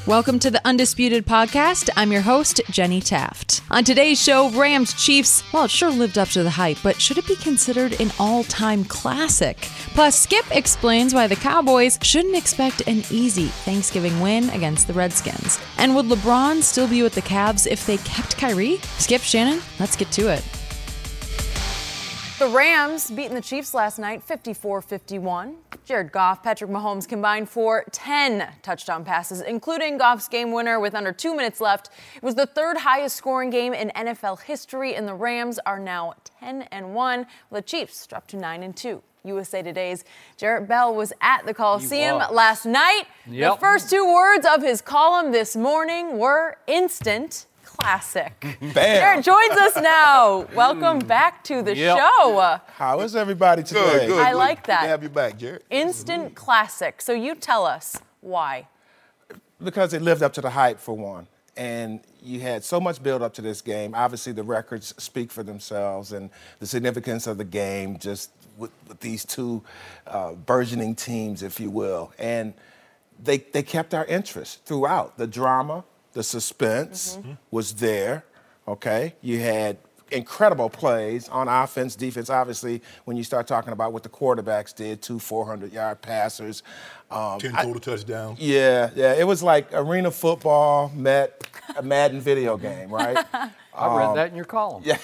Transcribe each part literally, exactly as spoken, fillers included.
Welcome to the Undisputed Podcast. I'm your host, Jenny Taft. On today's show, Rams Chiefs, well, it sure lived up to the hype, but should it be considered an all-time classic? Plus, Skip explains why the Cowboys shouldn't expect an easy Thanksgiving win against the Redskins. And would LeBron still be with the Cavs if they kept Kyrie? Skip, Shannon, let's get to it. The Rams beating the Chiefs last night, fifty-four fifty-one. Jared Goff, Patrick Mahomes combined for ten touchdown passes, including Goff's game winner with under two minutes left. It was the third highest scoring game in N F L history, and the Rams are now ten and one, while the Chiefs dropped to nine and two. U S A Today's Jarrett Bell was at the Coliseum last night. Yep. The first two words of his column this morning were instant classic. Bam. Jarrett joins us now. Welcome back to the yep. show. How is everybody today? Good, good. I like that. Good to have you back, Jarrett. Instant classic. So you tell us why. Because it lived up to the hype, for one. And you had so much build up to this game. Obviously, the records speak for themselves, and the significance of the game just with, with these two uh, burgeoning teams, if you will. And they, they kept our interest throughout. The drama, the suspense mm-hmm. was there, okay? You had incredible plays on offense, defense. Obviously, when you start talking about what the quarterbacks did, two four hundred-yard passers. Um, Ten total I, touchdowns. Yeah, yeah. It was like arena football met a Madden video game, right? I read that in your column. Yeah.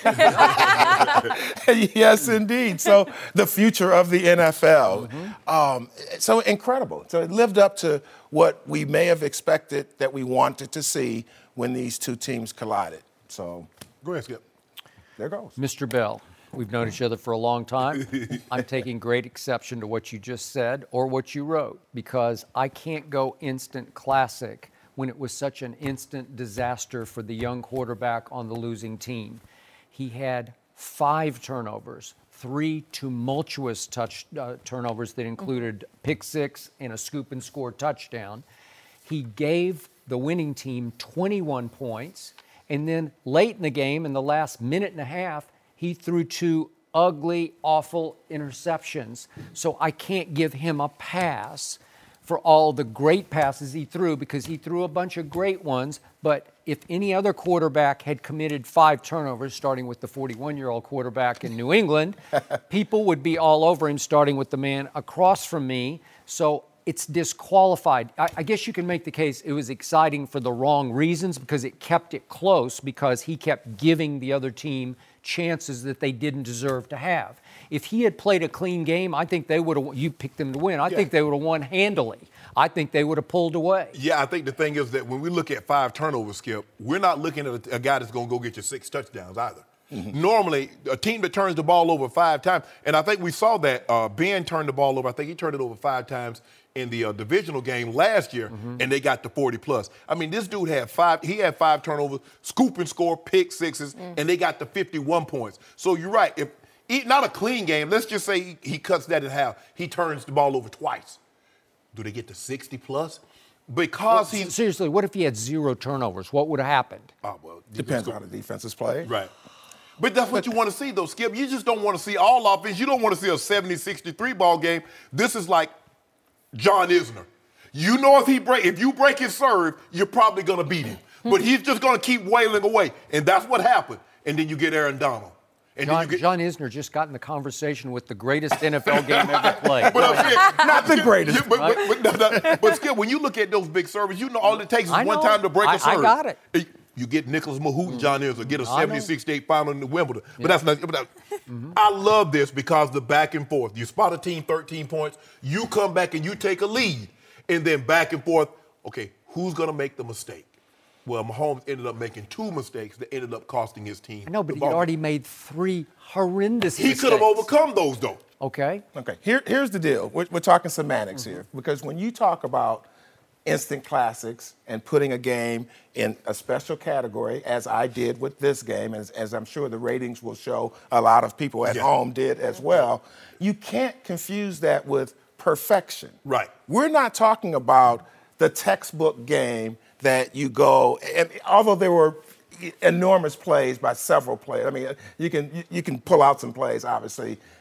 Yes, indeed. So the future of the N F L. Mm-hmm. Um, so incredible. So it lived up to what we may have expected that we wanted to see when these two teams collided. So go ahead, Skip. There goes. Mister Bell, we've known each other for a long time. I'm taking great exception to what you just said or what you wrote, because I can't go instant classic when it was such an instant disaster for the young quarterback on the losing team. He had five turnovers, three tumultuous touch uh, turnovers that included pick six and a scoop and score touchdown. He gave the winning team twenty-one points. And then late in the game, in the last minute and a half, he threw two ugly, awful interceptions. So I can't give him a pass for all the great passes he threw, because he threw a bunch of great ones. But if any other quarterback had committed five turnovers, starting with the forty-one-year-old quarterback in New England, people would be all over him, starting with the man across from me. So it's disqualified. I, I guess you can make the case it was exciting for the wrong reasons, because it kept it close, because he kept giving the other team chances that they didn't deserve to have. If he had played a clean game, I think they would have, you picked them to win, I yeah. think they would have won handily. I think they would have pulled away. Yeah, I think the thing is that when we look at five turnovers, Skip, we're not looking at a, a guy that's going to go get you six touchdowns either. Mm-hmm. Normally, a team that turns the ball over five times, and I think we saw that uh, Ben turned the ball over. I think he turned it over five times in the uh, divisional game last year, mm-hmm. and they got to forty plus. I mean, this dude had five, he had five turnovers, scoop and score, pick sixes, mm-hmm. and they got to fifty-one points. So you're right. If not a clean game, let's just say he, he cuts that in half. He turns the ball over twice. Do they get to sixty plus? Because well, he seriously, what if he had zero turnovers? What would have happened? Oh, well, depends on how the defense is played. Right. But that's what you want to see, though, Skip. You just don't want to see all offense. You don't want to see a seventy sixty-three ball game. This is like John Isner. You know if he break, if you break his serve, you're probably going to beat him. But he's just going to keep wailing away. And that's what happened. And then you get Aaron Donald. And John, then you get, John Isner just got in the conversation with the greatest N F L game ever played. But, uh, Skip, not the greatest. You, but, but, but, but, no, no, but Skip, when you look at those big serves, you know all it takes is one time to break a serve. I got it. You get Nicholas Mahut and John Isner, get a seventy sixty-eight final in Wimbledon. But yeah. that's not. But that, mm-hmm. I love this because the back and forth. You spot a team thirteen points, you come back and you take a lead, and then back and forth. Okay, who's going to make the mistake? Well, Mahomes ended up making two mistakes that ended up costing his team. I know, but he already made three horrendous he mistakes. He could have overcome those, though. Okay. Okay. Here, here's the deal. We're, we're talking semantics mm-hmm. here, because when you talk about instant classics and putting a game in a special category, as I did with this game, as, as I'm sure the ratings will show a lot of people at yeah. home did as well, you can't confuse that with perfection. Right. We're not talking about the textbook game that you go, and although there were enormous plays by several players, I mean, you can you, you can pull out some plays, obviously,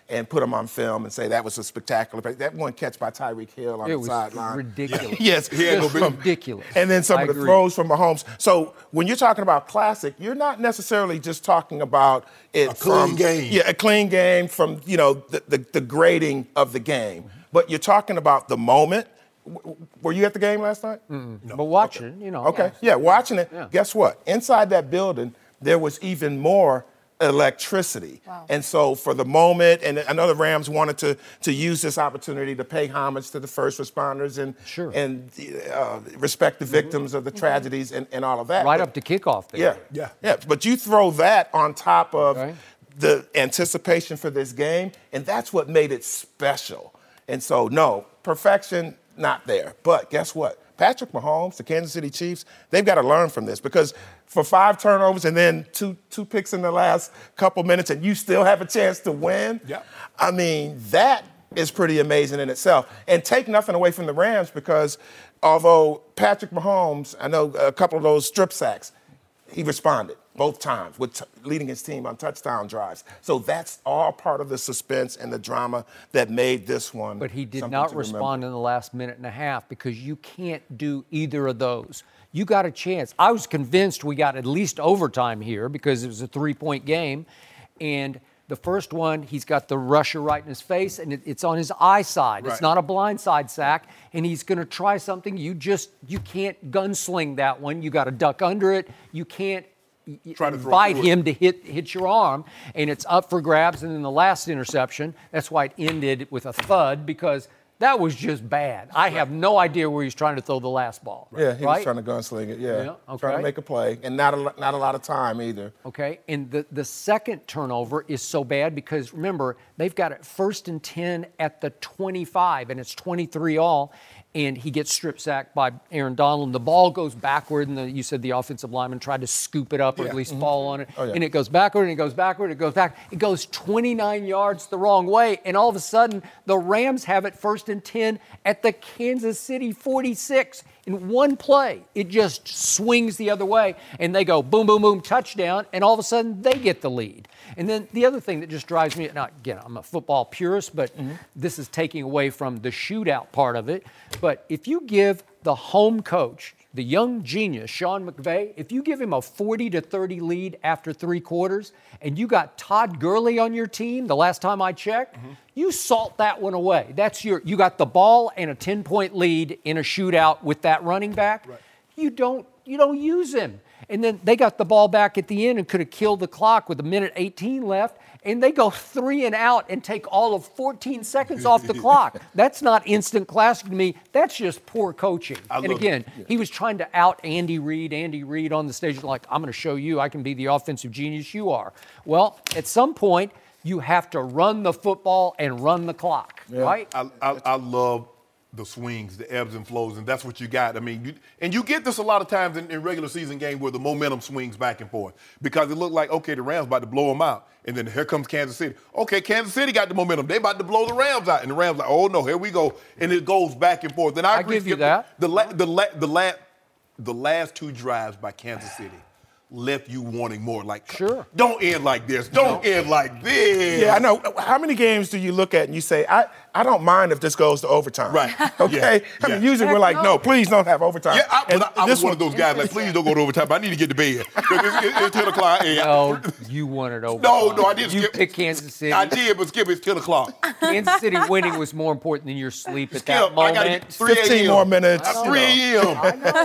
and put them on film and say that was a spectacular play. That one catch by Tyreek Hill on It the was sideline. ridiculous. Yes. Yeah, Just no, ridiculous. And then some I of the agree. throws from Mahomes. So when you're talking about classic, you're not necessarily just talking about it A clean from game. Yeah, a clean game from you know the, the, the grading of the game, but you're talking about the moment. W- Were you at the game last night? No. But watching, you know. Okay, yeah, watching it. Yeah. Guess what? Inside that building, there was even more electricity. Wow. And so for the moment, and I know the Rams wanted to to use this opportunity to pay homage to the first responders and Sure. and uh, respect the victims of the tragedies and, and all of that. Right But- up to kickoff there. yeah, Yeah. yeah. But you throw that on top of Okay. the anticipation for this game, and that's what made it special. And so, no, perfection not there. But guess what? Patrick Mahomes, the Kansas City Chiefs, they've got to learn from this because for five turnovers and then two two picks in the last couple minutes, and you still have a chance to win. Yeah. I mean, that is pretty amazing in itself. And take nothing away from the Rams because although Patrick Mahomes, I know a couple of those strip sacks, he responded both times with t- leading his team on touchdown drives. So that's all part of the suspense and the drama that made this one. But he did something not to respond remember. in the last minute and a half because you can't do either of those. You got a chance. I was convinced we got at least overtime here because it was a three-point game. And the first one, he's got the rusher right in his face, and it, it's on his eye side. It's Right. not a blindside sack, and he's going to try something. You just, you can't gunsling that one. You got to duck under it. You can't y- y- Try to throw invite through it. him to hit hit your arm, and it's up for grabs. And then the last interception, that's why it ended with a thud because that was just bad. I have no idea where he's trying to throw the last ball. Yeah, he right? was trying to gunsling it. Yeah, Yeah, okay. trying to make a play, and not a, lo- not a lot of time either. Okay, and the, the second turnover is so bad because remember, they've got it first and ten at the twenty-five, and it's twenty-three all, and he gets strip sacked by Aaron Donald, and the ball goes backward, and the, you said the offensive lineman tried to scoop it up or Yeah. at least fall on it, Oh, yeah. and it goes backward, and it goes backward, it goes back. It goes twenty-nine yards the wrong way, and all of a sudden, the Rams have it first and ten at the Kansas City forty-six. In one play, it just swings the other way, and they go boom, boom, boom, touchdown, and all of a sudden they get the lead. And then the other thing that just drives me, now again, I'm a football purist, but this is taking away from the shootout part of it. But if you give the home coach, the young genius, Sean McVay, if you give him a forty to thirty lead after three quarters, and you got Todd Gurley on your team, the last time I checked, you salt that one away. That's your, you got the ball and a ten-point lead in a shootout with that running back. Right. You don't, you don't use him. And then they got the ball back at the end and could have killed the clock with a minute eighteen left, and they go three and out and take all of fourteen seconds off the clock. That's not instant classic to me. That's just poor coaching. I and love again, it. Yeah. he was trying to out Andy Reid. Andy Reid on the stage like, I'm going to show you I can be the offensive genius you are. Well, at some point, you have to run the football and run the clock, right? I, I, I love the swings, the ebbs and flows, and that's what you got. I mean, you, and you get this a lot of times in, in regular season games where the momentum swings back and forth because it looked like, okay, the Rams about to blow them out, and then here comes Kansas City. Okay, Kansas City got the momentum. They about to blow the Rams out, and the Rams like, oh no, here we go, and it goes back and forth. And I, I agree, give you Skip, that. The la, the la, the la, the last two drives by Kansas City left you wanting more. Like, Sure. don't end like this. Don't end like this. Yeah, I know. How many games do you look at and you say, I, I don't mind if this goes to overtime? Right. Okay? Yeah. I mean, Yeah. usually we're like, no, please don't have overtime. Yeah, I, And but I, I this was one of those guys like, please don't go to overtime. I need to get to bed. It's, it's, it's ten o'clock. And No, you wanted over. No, no, I didn't You skip. picked Kansas City. I did, but Skip, it's ten o'clock. Kansas City winning was more important than your sleep at Skip, that I moment. got to get three fifteen a.m. more minutes. At three a.m.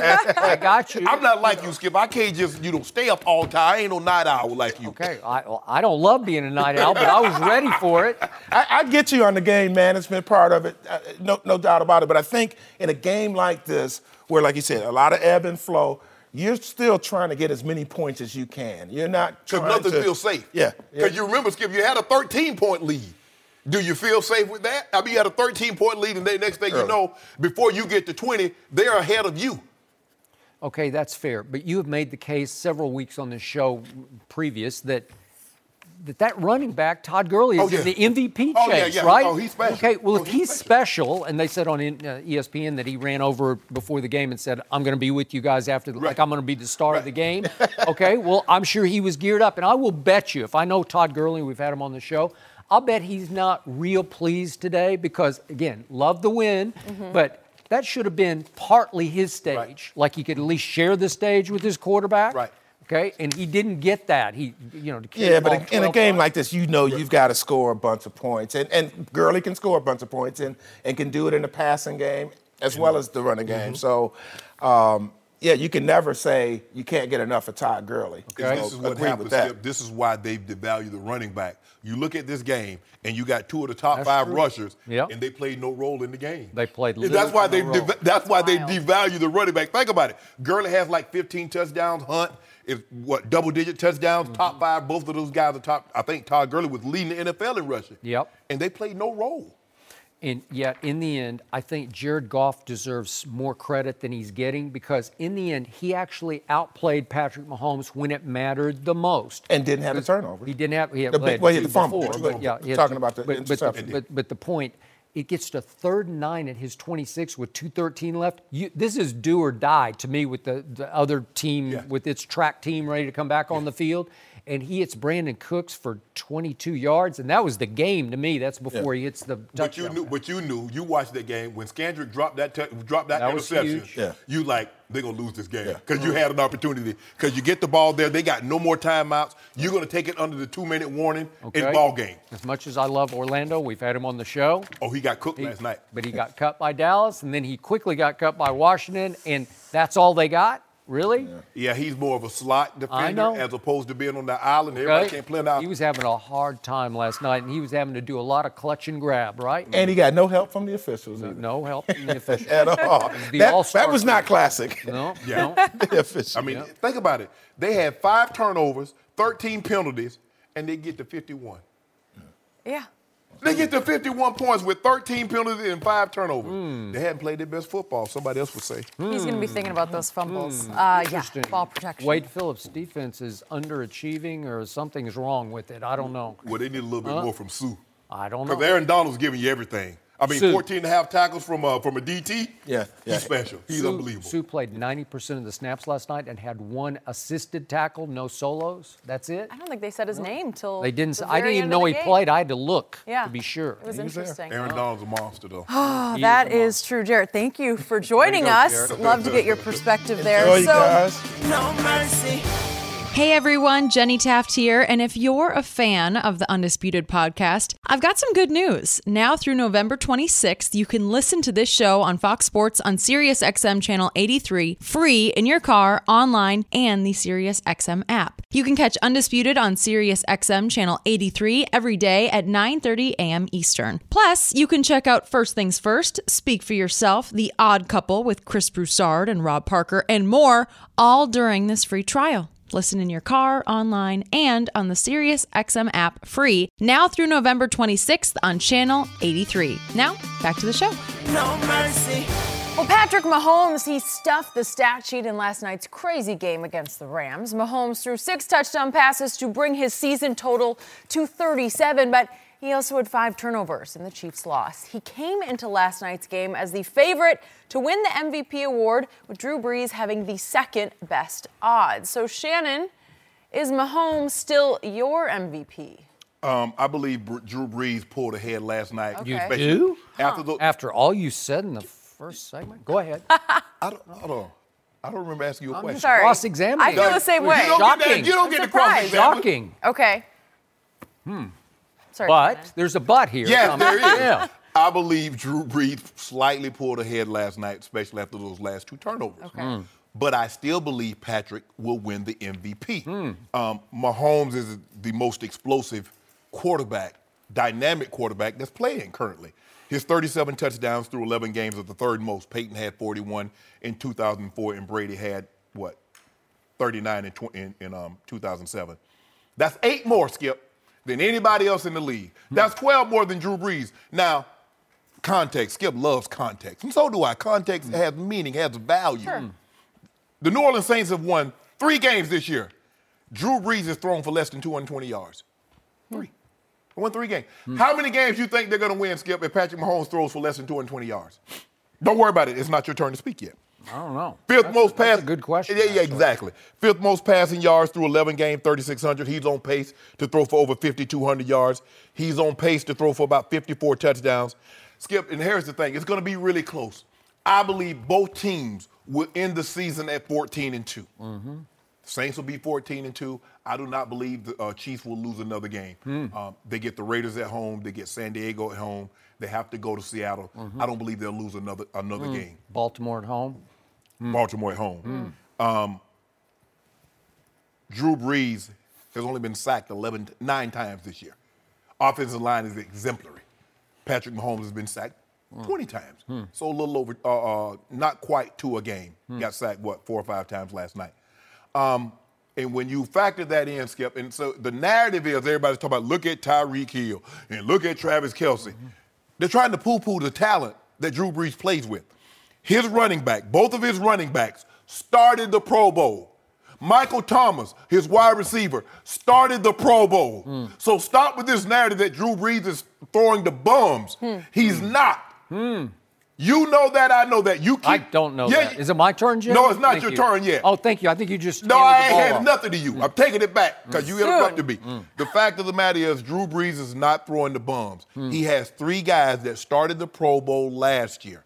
I got you. I'm not like you, Skip. I can't just, you know, stay up all time. I ain't no night owl like you. Okay, I, well, I don't love being a night owl, but I was ready for it. I, I get you on the game management part of it, uh, no, no doubt about it. But I think in a game like this, where, like you said, a lot of ebb and flow, you're still trying to get as many points as you can. You're not Because trying nothing to, feels safe. Yeah. Because yeah. you remember, Skip, you had a thirteen-point lead. Do you feel safe with that? I mean, you had a thirteen-point lead, and the next thing you Early. know, before you get to twenty, they're ahead of you. Okay, that's fair. But you have made the case several weeks on this show previous that that, that running back, Todd Gurley, is Oh, yeah. in the M V P Oh, yeah, chase, yeah. right? Oh, he's special. Okay, well, Oh, if he's he's special, and they said on uh, E S P N that he ran over before the game and said, I'm going to be with you guys after, the, Right. like I'm going to be the star Right. of the game. Okay, well, I'm sure he was geared up. And I will bet you, if I know Todd Gurley, we've had him on the show, I'll bet he's not real pleased today because, again, love the win, mm-hmm. but that should have been partly his stage. Right. Like he could at least share the stage with his quarterback. Right. Okay, and he didn't get that. He, you know, to yeah, but in a game points. like this, you know you've got to score a bunch of points, and and Gurley can score a bunch of points, and and can do it in the passing game as well as the running game. Mm-hmm. So, um, yeah, you can never say you can't get enough of Todd Gurley. Okay. This is what happens. Skip. This is why they've devalued the running back. You look at this game, and you got two of the top that's five true. rushers, yep. and they played no role in the game. They played. That's why they. No De- that's why they devalue the running back. Think about it. Gurley has like fifteen touchdowns. Hunt is what double-digit touchdowns. Mm-hmm. Top five. Both of those guys are top. I think Todd Gurley was leading the N F L in rushing. Yep. And they played no role. And yet, in the end, I think Jared Goff deserves more credit than he's getting because, in the end, he actually outplayed Patrick Mahomes when it mattered the most. And didn't have a turnover. He didn't have. He had the played well, he had the fumble. Before, but, yeah, he talking had, about the but, interception. But, but, but the point, it gets to third and nine at his twenty-six with two thirteen left. You, this is do or die to me with the, the other team, yeah. with its track team ready to come back yeah. on the field. And he hits Brandon Cooks for twenty-two yards, and that was the game to me. That's before yeah. he hits the touchdown. But you knew, but you knew, you watched that game when Scandrick dropped that t- dropped that, that interception. Yeah. You like they're gonna lose this game because yeah. you had an opportunity. Because you get the ball there, they got no more timeouts. You're gonna take it under the two-minute warning okay. in ball game. As much as I love Orlando, we've had him on the show. Oh, he got cooked he, last night. But he got cut by Dallas, and then he quickly got cut by Washington, and that's all they got. Really? Yeah. yeah, he's more of a slot defender I know. as opposed to being on the island. Everybody right. can't play on the island. He was having a hard time last night, and he was having to do a lot of clutch and grab, right? And he got no help from the officials. No, no help from the officials. At all. That, that was not classic. No, yeah. no. The officials. I mean, yeah. think about it. They had five turnovers, thirteen penalties, and they get to fifty-one. Yeah. They get to fifty-one points with thirteen penalties and five turnovers. Mm. They hadn't played their best football, somebody else would say. He's going to be thinking about those fumbles. Mm. Uh, yeah, ball protection. Wade Phillips' defense is underachieving or something's wrong with it. I don't know. Well, they need a little bit huh? more from Sue. I don't know. Because Aaron Donald's giving you everything. I mean, Sue. fourteen and a half tackles from uh, from a D T. Yeah, yeah. He's special. He's Sue, unbelievable. Sue played ninety percent of the snaps last night and had one assisted tackle, no solos. That's it. I don't think they said his no. name till they didn't. The I didn't even know he game. played. I had to look yeah. to be sure. It was he interesting. Was Aaron Donald's a monster, though. Oh, that is, is true, Jared. Thank you for joining go, us. Jared. Love to get your perspective there. Enjoy, so, guys. No mercy. Hey everyone, Jenny Taft here, and if you're a fan of the Undisputed podcast, I've got some good news. Now through November twenty-sixth, you can listen to this show on Fox Sports on Sirius X M Channel eighty-three, free in your car, online, and the Sirius X M app. You can catch Undisputed on Sirius X M Channel eighty-three every day at nine thirty a.m. Eastern. Plus, you can check out First Things First, Speak for Yourself, The Odd Couple with Chris Broussard and Rob Parker, and more, all during this free trial. Listen in your car, online, and on the Sirius X M app free now through November twenty-sixth on Channel eighty-three. Now, back to the show. No mercy. Well, Patrick Mahomes, he stuffed the stat sheet in last night's crazy game against the Rams. Mahomes threw six touchdown passes to bring his season total to thirty-seven, but he also had five turnovers in the Chiefs' loss. He came into last night's game as the favorite to win the M V P award, with Drew Brees having the second best odds. So, Shannon, is Mahomes still your M V P? Um, I believe Br- Drew Brees pulled ahead last night. Okay. You do? After, huh. After all you said in the first segment? Go ahead. I don't, I don't, I don't remember asking you a I'm question. sorry. Cross-examining. I feel the same way. You don't Shocking. get, that, you don't get the cross-examine. Shocking. Okay. Hmm. Sorry, but Shannon. there's a but here. Yes, there is. Yeah. I believe Drew Brees slightly pulled ahead last night, especially after those last two turnovers. Okay. Mm. But I still believe Patrick will win the M V P. Mm. Um, Mahomes is the most explosive quarterback, dynamic quarterback that's playing currently. His thirty-seven touchdowns through eleven games are the third most. Peyton had forty-one in two thousand four, and Brady had, what, thirty-nine in, tw- in, in um, two thousand seven. That's eight more, Skip, than anybody else in the league. That's twelve more than Drew Brees. Now, context. Skip loves context. And so do I. Context has meaning, has value. Sure. The New Orleans Saints have won three games this year. Drew Brees has thrown for less than two hundred twenty yards. Three. Won three games. Hmm. How many games do you think they're going to win, Skip, if Patrick Mahomes throws for less than two hundred twenty yards? Don't worry about it. It's not your turn to speak yet. I don't know. Fifth that's most a, pass. That's a good question. Yeah, yeah, actually. exactly. Fifth most passing yards through eleven games, thirty-six hundred. He's on pace to throw for over fifty-two hundred yards. He's on pace to throw for about fifty-four touchdowns. Skip, and here's the thing. It's going to be really close. I believe both teams will end the season at fourteen and two. Mm-hmm. Saints will be fourteen and two. I do not believe the uh, Chiefs will lose another game. Mm. Um, they get the Raiders at home. They get San Diego at home. They have to go to Seattle. Mm-hmm. I don't believe they'll lose another another mm. game. Baltimore at home. Mm. Baltimore at home. Mm. Um, Drew Brees has only been sacked eleven, nine times this year. Offensive line is exemplary. Patrick Mahomes has been sacked mm. twenty times. Mm. So a little over, uh, uh, not quite to a game. Mm. Got sacked, what, four or five times last night. Um, and when you factor that in, Skip, and so the narrative is everybody's talking about look at Tyreek Hill and look at Travis Kelce. Mm-hmm. They're trying to poo-poo the talent that Drew Brees plays with. His running back, both of his running backs, started the Pro Bowl. Michael Thomas, his wide receiver, started the Pro Bowl. Mm. So stop with this narrative that Drew Brees is throwing the bums. Mm. He's not. Mm. You know that, I know that. You keep, I don't know yeah, that. Is it my turn, Jim? No, it's not thank your you. turn yet. Oh, thank you. I think you just No, I ain't handed the handed ball nothing to you. Mm. I'm taking it back because mm. you interrupted me. Mm. The fact of the matter is Drew Brees is not throwing the bums. Mm. He has three guys that started the Pro Bowl last year.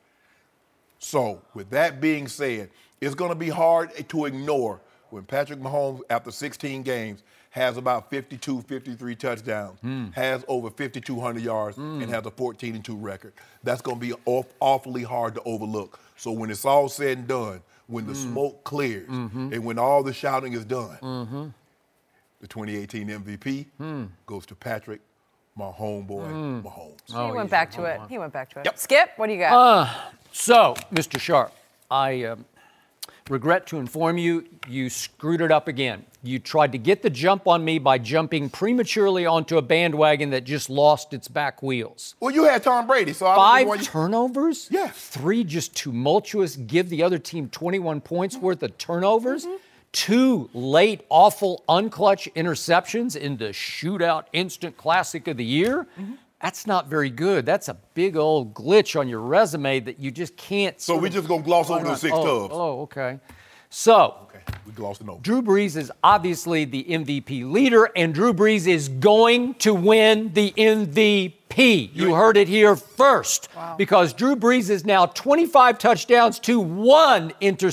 So, with that being said, it's going to be hard to ignore when Patrick Mahomes, after sixteen games, has about fifty-two, fifty-three touchdowns, mm. has over fifty-two hundred yards, mm. and has a fourteen and two record. That's going to be aw- awfully hard to overlook. So when it's all said and done, when the mm. smoke clears, mm-hmm. and when all the shouting is done, mm-hmm. the twenty eighteen M V P mm. goes to Patrick, my homeboy, mm. Mahomes. Oh, he went back to it. He went back to it. Yep. Skip, what do you got? Uh, so, Mister Sharp, I um, regret to inform you, you screwed it up again. You tried to get the jump on me by jumping prematurely onto a bandwagon that just lost its back wheels. Well, you had Tom Brady, so I Five don't know you... turnovers? Yeah. Three just tumultuous, give the other team twenty-one points worth of turnovers? Mm-hmm. Two late, awful, unclutch interceptions in the shootout instant classic of the year? Mm-hmm. That's not very good. That's a big old glitch on your resume that you just can't. So we're just going to gloss over the six oh, tubs. Oh, okay. So, okay, we glossed it over. Drew Brees is obviously the M V P leader, and Drew Brees is going to win the M V P. You heard it here first. Wow. Because Drew Brees is now twenty-five touchdowns to one, inter-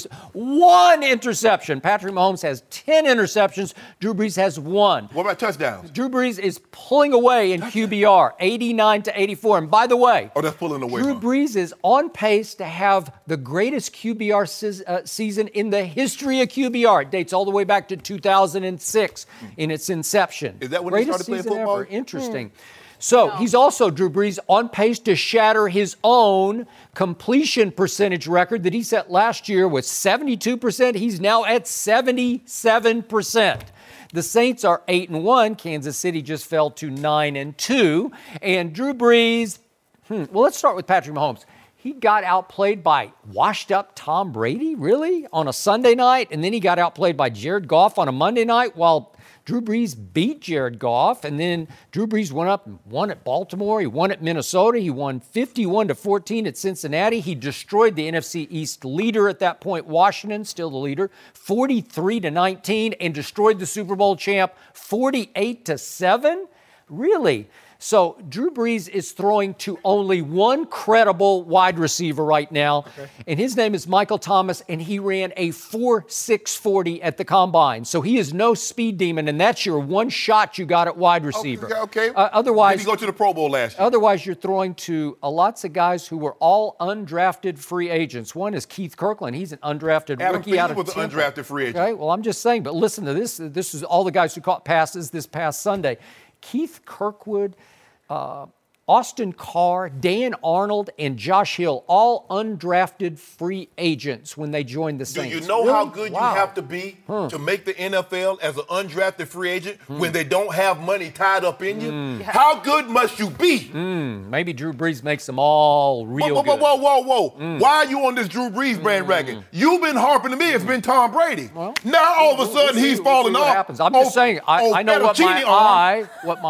one interception. Patrick Mahomes has ten interceptions. Drew Brees has one. What about touchdowns? Drew Brees is pulling away in Q B R, eighty-nine to eighty-four. And by the way, oh, that's pulling away. Drew huh? Brees is on pace to have the greatest Q B R se- uh, season in the history of Q B R. It dates all the way back to two thousand six mm. in its inception. Is that when greatest he started playing season football? Ever. Interesting. Mm. So no. he's also, Drew Brees, on pace to shatter his own completion percentage record that he set last year with seventy-two percent. He's now at seventy-seven percent. The Saints are eight and one. Kansas City just fell to nine and two. And Drew Brees, hmm, well, let's start with Patrick Mahomes. He got outplayed by washed-up Tom Brady, really, on a Sunday night, and then he got outplayed by Jared Goff on a Monday night while Drew Brees beat Jared Goff, and then Drew Brees went up and won at Baltimore. He won at Minnesota. He won fifty-one to fourteen at Cincinnati. He destroyed the N F C East leader at that point, Washington, still the leader, forty-three to nineteen, and destroyed the Super Bowl champ forty-eight to seven? Really? So Drew Brees is throwing to only one credible wide receiver right now, okay. and his name is Michael Thomas, and he ran a four six forty at the Combine. So he is no speed demon, and that's your one shot you got at wide receiver. Okay. okay. Uh, otherwise, Did he go to the Pro Bowl last year? Otherwise, you're throwing to uh, lots of guys who were all undrafted free agents. One is Keith Kirkland. He's an undrafted Adam rookie Thielen out of was an undrafted free agent. Okay. Well, I'm just saying, but listen to this. This is all the guys who caught passes this past Sunday. Keith Kirkwood, uh, Austin Carr, Dan Arnold, and Josh Hill, all undrafted free agents when they joined the Saints. Do you know really? how good wow. you have to be huh. to make the N F L as an undrafted free agent hmm. when they don't have money tied up in you? Mm. Yeah. How good must you be? Mm. Maybe Drew Brees makes them all real whoa, whoa, good. Whoa, whoa, whoa, whoa. Mm. Why are you on this Drew Brees bandwagon? Mm. You've been harping to me. It's been Tom Brady. Well, now all of a we'll, sudden we'll he's see, falling we'll see off. what happens. I'm just oh, saying, I, oh, I know what my eye, eye, what my...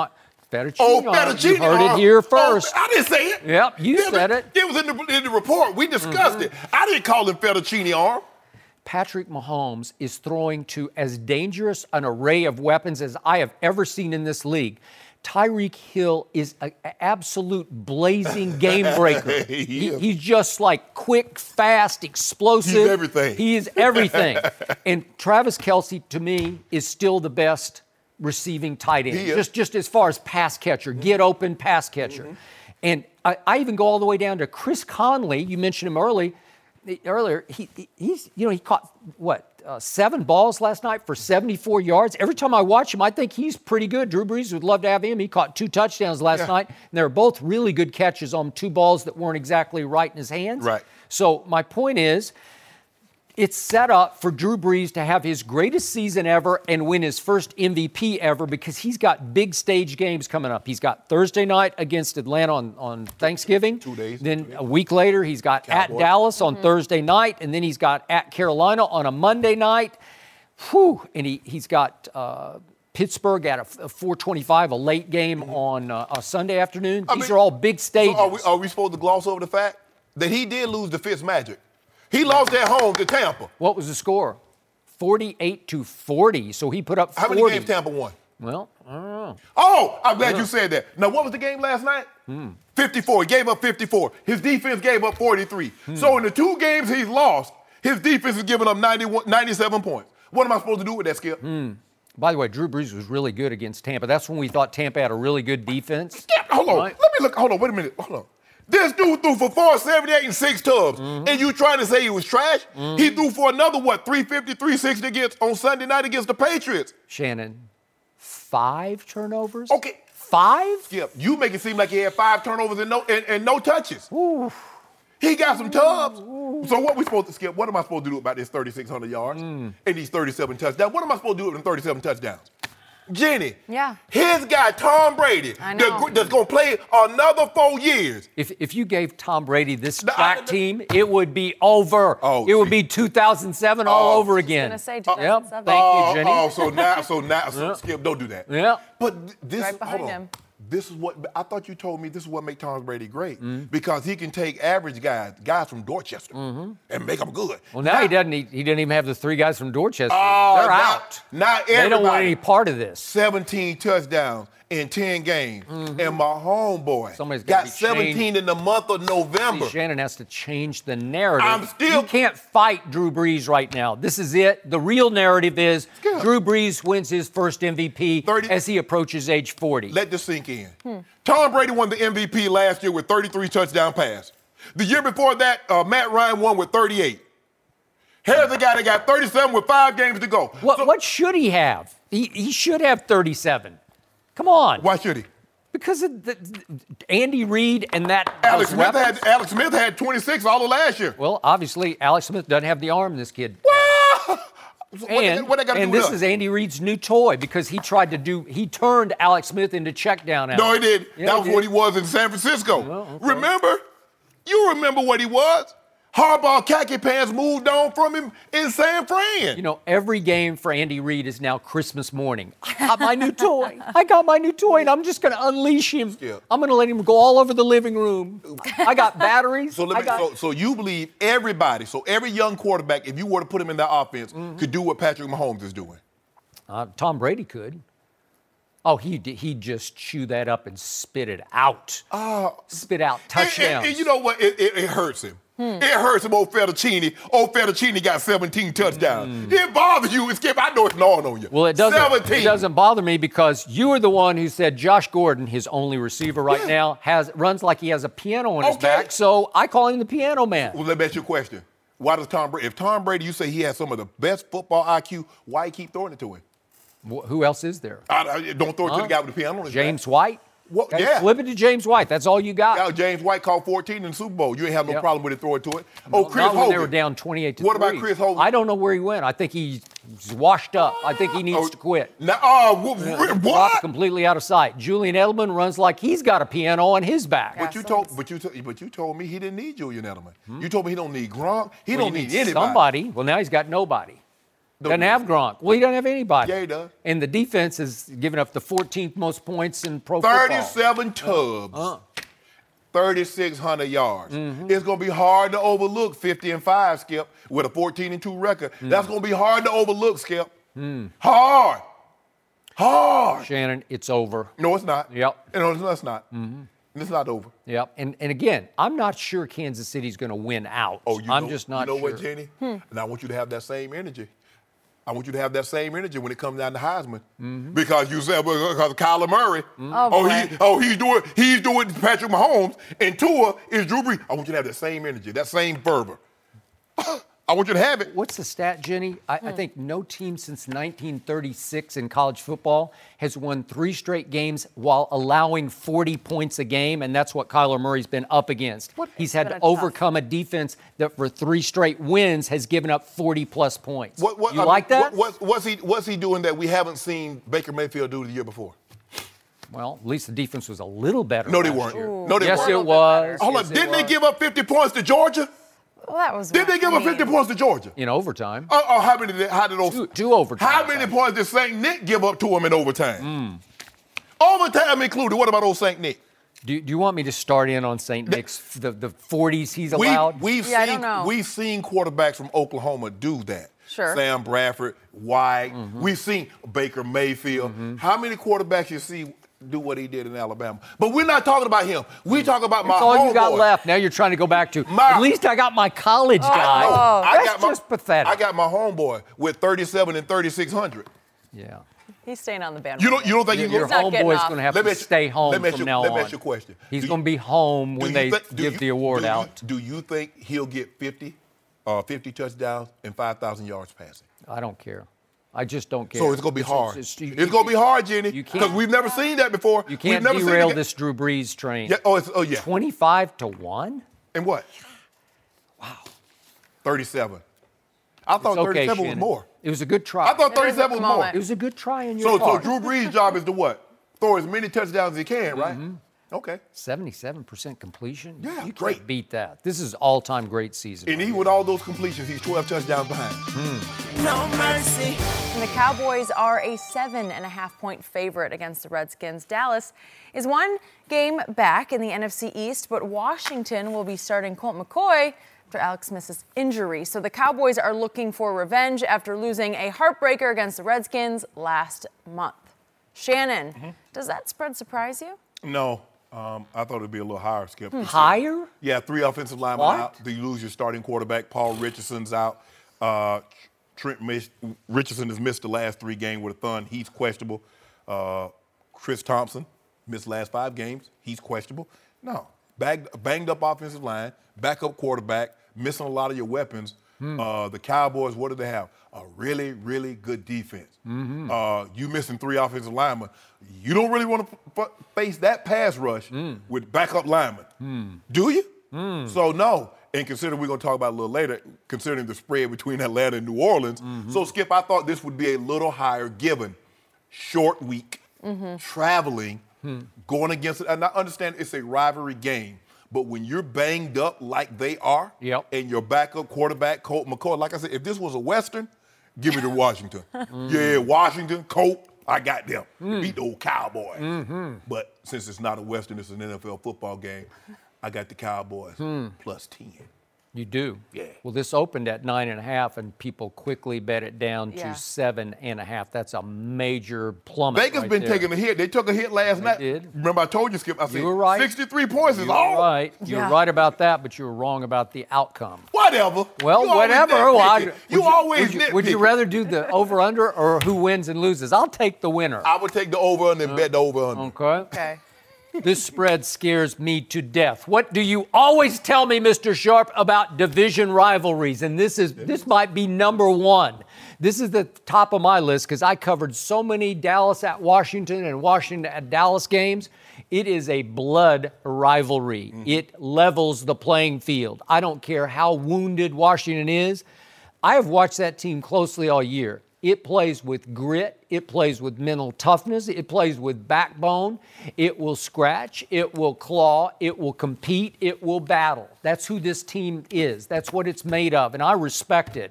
Fettuccine Oh, arm. fettuccine You heard arm. it here Oh, first. I didn't say it. Yep, you Yeah, said but it. It was in the, in the report. We discussed Mhm. it. I didn't call him fettuccine arm. Patrick Mahomes is throwing to as dangerous an array of weapons as I have ever seen in this league. Tyreek Hill is an absolute blazing game breaker. He He- is. he's just like quick, fast, explosive. He's everything. He is everything. And Travis Kelce, to me, is still the best receiving tight end. He is. Just, just as far as pass catcher, get open pass catcher. Mm-hmm. And I, I even go all the way down to Chris Conley. You mentioned him early. Earlier, he, he he's you know he caught what uh, seven balls last night for seventy-four yards. Every time I watch him, I think he's pretty good. Drew Brees would love to have him. He caught two touchdowns last Yeah. night, and they were both really good catches on two balls that weren't exactly right in his hands. Right. So my point is, it's set up for Drew Brees to have his greatest season ever and win his first M V P ever because he's got big stage games coming up. He's got Thursday night against Atlanta on, on Thanksgiving. Two days. Then a week later, he's got at Cowboys. Dallas on Thursday night, and then he's got at Carolina on a Monday night. Whew. And he, he's got uh, Pittsburgh at a, a four twenty-five, a late game on uh, a Sunday afternoon. I These mean, are all big stages. So are, we, are we supposed to gloss over the fact that he did lose to Fitzmagic? He lost at home to Tampa. What was the score? forty-eight to forty. So he put up How forty. many games Tampa won? Well, I don't know. Oh, I'm glad you said that. Now, what was the game last night? Hmm. fifty-four. He gave up fifty-four. His defense gave up forty-three. Hmm. So in the two games he's lost, his defense is giving up ninety-one, ninety-seven points. What am I supposed to do with that, Skip? Hmm. By the way, Drew Brees was really good against Tampa. That's when we thought Tampa had a really good defense. Skip, hold on. Right? Let me look. Hold on. Wait a minute. Hold on. This dude threw for four seventy-eight and six tubs, Mm-hmm. and you trying to say he was trash? He threw for another, what, three fifty, three sixty against on Sunday night against the Patriots. Shannon, five turnovers? Okay. Five? Skip, you make it seem like he had five turnovers and no and, and no touches. He got some tubs. So what we supposed to, Skip, what am I supposed to do about this thirty-six hundred yards Mm. and these thirty-seven touchdowns? What am I supposed to do with them thirty-seven touchdowns? Jenny, Yeah. his guy Tom Brady, I know. that- that's going to play another four years. If, if you gave Tom Brady this No, track I- team, it would be over. Oh, it would see. be two thousand seven all Oh. over again. gonna say Yep. two thousand seven. Thank oh, you, Jenny. Oh, so now, so now, so Yeah. Skip, don't do that. Yeah. But th- this, Right behind hold on. him. This is what I thought you told me. This is what makes Tom Brady great Mm-hmm. because he can take average guys, guys from Dorchester, and make them good. Well, now he doesn't. He, he didn't even have the three guys from Dorchester. Oh, They're now- out. Now They don't want everybody- any part of this. seventeen touchdowns in ten games, and my homeboy Somebody's gotta got be seventeen changed. in the month of November. See, Shannon has to change the narrative. I'm still- You can't fight Drew Brees right now. This is it. The real narrative is Skip. Drew Brees wins his first M V P thirty as he approaches age forty. Let this sink in. Tom Brady won the M V P last year with thirty-three touchdown passes. The year before that, uh, Matt Ryan won with thirty-eight. Here's the guy that got thirty-seven with five games to go. What, So- what should he have? He, he should have thirty-seven. Come on. Why should he? Because of the, the- Andy Reid and that. Alex those Smith weapons. had Alex Smith had twenty-six all of last year. Well, obviously, Alex Smith doesn't have the arm this kid. So what they- And, what they got to do and with this us? is Andy Reid's new toy because he tried to do, he turned Alex Smith into check down. No, he did. Yeah, that he was did. what he was in San Francisco. Well, okay. Remember? You remember what he was? Harbaugh khaki pants moved on from him in San Fran. You know, every game for Andy Reid is now Christmas morning. I got my new toy. I got my new toy, and I'm just going to unleash him. Yeah. I'm going to let him go all over the living room. I got batteries. So let I me. got, So, so you believe everybody, so every young quarterback, if you were to put him in that offense, Mm-hmm. could do what Patrick Mahomes is doing. Uh, Tom Brady could. Oh, he'd, he'd just chew that up and spit it out. spit out And, touchdowns. and- and you know what? It, it, it hurts him. Hmm. It hurts him, old Fettuccine. Old Fettuccine got seventeen touchdowns. It bothers you. Skip, I know it's gnawing on you. Hmm. Well, it doesn't. seventeen. It doesn't bother me because you are the one who said Josh Gordon, his only receiver right Yeah. now, has runs like he has a piano on his Okay. back. So I call him the piano man. Well, let me ask you a question. Why does Tom Brady, if Tom Brady, you say he has some of the best football I Q, why you keep throwing it to him? Wh- Who else is there? I, I- don't throw it to Huh? the guy with the piano on his James back. White. Well, Okay, yeah. Flip it to James White. That's all you got. Yeah, James White caught fourteen in the Super Bowl. You ain't have no Yep. problem with it throwing to it. Oh, Chris Not when Hogan. they were down twenty-eight to What about three. Chris Hogan? I don't know where he went. I think he's washed up. I think he needs Oh, to quit. Now, oh, wh- Dropped what? completely out of sight. Julian Edelman runs like he's got a piano on his back. But you told, but you, t- but you told me he didn't need Julian Edelman. You told me he don't need Gronk. He Well, don't you need need anybody. somebody. Well, now he's got nobody. Doesn't have Gronk. Well, he doesn't have anybody. Yeah, he does. And the defense has given up the fourteenth most points in pro football. thirty-seven tubs. Uh. thirty-six hundred yards. Mm-hmm. It's going to be hard to overlook fifty and five, Skip, with a fourteen and two record. Mm. That's going to be hard to overlook, Skip. Mm. Hard. Hard. Shannon, it's over. No, it's not. Yep. No, it's it's not. Mm-hmm. It's not over. Yep. And and again, I'm not sure Kansas City's going to win out. Oh, you I'm know, just not you know sure. what, Jenny? Hmm. And I want you to have that same energy. I want you to have that same energy when it comes down to Heisman, mm-hmm. because you said because Kyler Murray, mm-hmm. oh, oh he oh he's doing he's doing Patrick Mahomes, and Tua is Drew Brees. I want you to have that same energy, that same fervor. I want you to have it. What's the stat, Jenny? I, hmm. I think no team since nineteen thirty-six in college football has won three straight games while allowing forty points a game, and that's what Kyler Murray's been up against. What? He's had to overcome a defense that for three straight wins has given up forty-plus points. What, what, you I like mean, that? What, what's, he, what's he doing that we haven't seen Baker Mayfield do the year before? Well, at least the defense was a little better. No, they last weren't. year. No, they yes, weren't. it was. Hold yes, on, it didn't was. they give up fifty points to Georgia? Well, that was. Did they give up fifty points to Georgia? In overtime. Oh, oh how many did, how did those? Two, two overtime. How many points did Saint Nick give up to him in overtime? Mm. Overtime included. What about old Saint Nick? Do, do you want me to start in on Saint Nick's, the, the forties he's allowed? We, we've, yeah, seen, I don't know. we've seen quarterbacks from Oklahoma do that. Sure. Sam Bradford, White. Mm-hmm. We've seen Baker Mayfield. Mm-hmm. How many quarterbacks you see do what he did in Alabama? But we're not talking about him. We talk about my That's all homeboy. you got left. Now you're trying to go back to, My- at least I got my college guy. Oh. I That's got my, just pathetic. I got my homeboy with thirty-seven and thirty-six hundred. Yeah. He's staying on the bandwagon. You don't, you don't think Your, he your looks not getting homeboy's off. going to have Let to me ask you- stay home let me ask from you- now let me on. ask you a question. He's Do going to you- be home Do when you they think- do give you- the award do you- out. Do you think he'll get fifty, uh, fifty touchdowns and five thousand yards passing? I don't care. I just don't care. So it's going to be hard. It's, It's, it's- you- going to be hard, Jenny, you because can't- we've never seen that before. You can't we've never derail seen this Drew Brees train. Yeah, oh, it's, oh, yeah. twenty-five to one? And what? Wow. thirty-seven. I thought It's okay, thirty-seven was Shannon. more. It was a good try. I thought It is at thirty-seven the was more. moment. It was a good try in your So, so part. Drew Brees' job is to what? Throw as many touchdowns as he can, right? Mm-hmm. Okay. seventy-seven percent completion? Yeah, You can't great. beat that. This is all-time great season. And even with all those completions, he's twelve touchdowns behind. No mercy. And the Cowboys are a seven and a half point favorite against the Redskins. Dallas is one game back in the N F C East, but Washington will be starting Colt McCoy after Alex Smith's injury. So the Cowboys are looking for revenge after losing a heartbreaker against the Redskins last month. Shannon, Mm-hmm. does that spread surprise you? No. Um, I thought it'd be a little higher, Skip. Higher? Yeah, three offensive linemen What? out. You lose your starting quarterback. Paul Richardson's out. Uh, Trent missed, Richardson has missed the last three games with a thumb. He's questionable. Uh, Chris Thompson missed the last five games. He's questionable. No. Banged, banged up offensive line, backup quarterback, missing a lot of your weapons. Uh, the Cowboys, what do they have? A really, really good defense. Mm-hmm. Uh, you missing three offensive linemen. You don't really want to f- face that pass rush Mm. with backup linemen. Mm. Do you? Mm. So, no. And consider, we're going to talk about it a little later, considering the spread between Atlanta and New Orleans. Mm-hmm. So, Skip, I thought this would be a little higher given short week, traveling, going against it. And I understand it's a rivalry game. But when you're banged up like they are, Yep. and your backup quarterback, Colt McCoy, like I said, if this was a Western, give me to Washington. Yeah, Washington, Colt, I got them. Beat the old Cowboys. Mm-hmm. But since it's not a Western, it's an N F L football game, I got the Cowboys plus ten. You do? Yeah. Well, this opened at nine and a half, and people quickly bet it down Yeah. to seven and a half. That's a major plummet. Vegas right been there. taking a hit. They took a hit last night. did. Remember, I told you, Skip, I said You were right. sixty-three points is You all. were right. You Yeah. were right about that, but you were wrong about the outcome. Whatever. Well, You always whatever. Well, I- nitpicky. would you, always would you, nitpicky. would you rather do the over-under or who wins and loses? I'll take the winner. I would take the over-under and bet the over-under. Okay. Okay. This spread scares me to death. What do you always tell me, Mister Sharp, about division rivalries? And this is this might be number one. This is the top of my list because I covered so many Dallas at Washington and Washington at Dallas games. It is a blood rivalry. Mm-hmm. It levels the playing field. I don't care how wounded Washington is. I have watched that team closely all year. It plays with grit. It plays with mental toughness. It plays with backbone. It will scratch. It will claw. It will compete. It will battle. That's who this team is. That's what it's made of, and I respect it.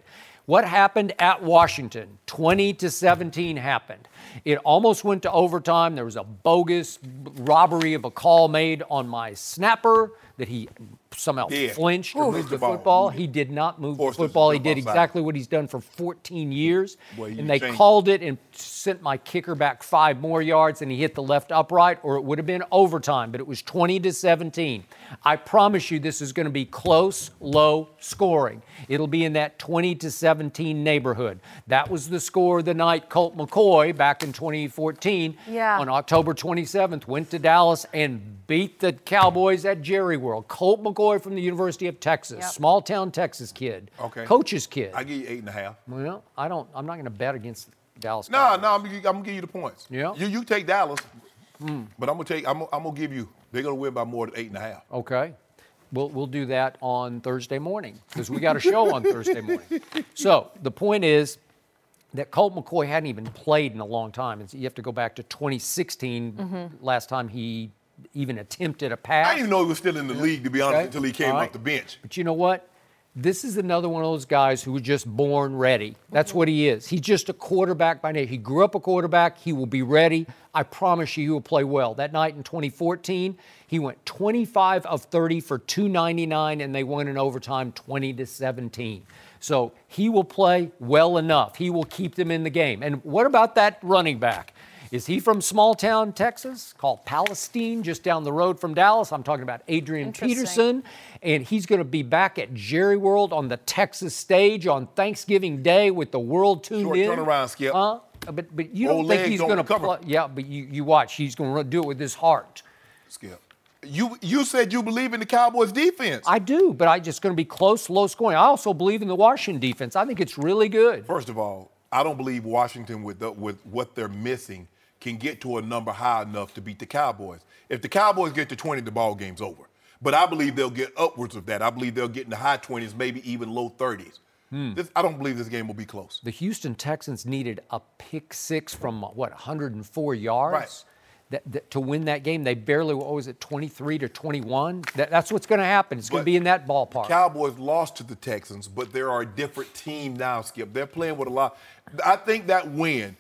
What happened at Washington? twenty to seventeen happened. It almost went to overtime. There was a bogus robbery of a call made on my snapper that he somehow Yeah. flinched or Ooh. moved the Missed the ball. football. He did not move the Forced us to football. He jump did outside. exactly what he's done for fourteen years. Boy, you and they changed. called it and sent my kicker back five more yards, and he hit the left upright, or it would have been overtime, but it was twenty to seventeen. I promise you this is going to be close, low scoring. It'll be in that twenty to seventeen neighborhood. That was the score the night Colt McCoy back in twenty fourteen Yeah. on October twenty-seventh went to Dallas and beat the Cowboys at Jerry World. Colt McCoy from the University of Texas, Yep. small town Texas kid, Okay. coach's kid. I give you eight and a half. Well, I don't. I'm not going to bet against Dallas. No, Cowboys. no, I'm, gonna- I'm gonna give you the points. Yeah. You you take Dallas, but I'm gonna take. I'm, I'm gonna give you. They're gonna win by more than eight and a half. Okay. We'll, we'll do that on Thursday morning because we got a show on Thursday morning. So the point is that Colt McCoy hadn't even played in a long time. It's, you have to go back to twenty sixteen, last time he even attempted a pass. I didn't even know he was still in the league, to be honest, Okay. until he came All off right. the bench. But you know what? This is another one of those guys who was just born ready. That's what he is. He's just a quarterback by nature. He grew up a quarterback. He will be ready. I promise you he will play well. That night in twenty fourteen, he went twenty-five of thirty for two ninety-nine, and they won in overtime twenty to seventeen. So he will play well enough. He will keep them in the game. And what about that running back? Is he from small town Texas called Palestine, just down the road from Dallas? I'm talking about Adrian Interesting. Peterson. And he's going to be back at Jerry World on the Texas stage on Thanksgiving Day with the world tuned Short in. turnaround, Skip. Huh? But but you don't Old think legs he's don't going to recover. play? Yeah, but you, you watch. He's going to do it with his heart. Skip. You you said you believe in the Cowboys defense. I do, but I just going to be close, low scoring. I also believe in the Washington defense. I think it's really good. First of all, I don't believe Washington, with the, with what they're missing, can get to a number high enough to beat the Cowboys. If the Cowboys get to twenty, the ball game's over. But I believe they'll get upwards of that. I believe they'll get in the high twenties, maybe even low thirties. This, I don't believe this game will be close. The Houston Texans needed a pick six from, what, one hundred four yards? Right. That, that, to win that game. They barely, what was it, twenty-three to twenty-one? That, that's what's going to happen. It's going to But be in that ballpark. Cowboys lost to the Texans, but they are a different team now, Skip. They're playing with a lot. I think that win,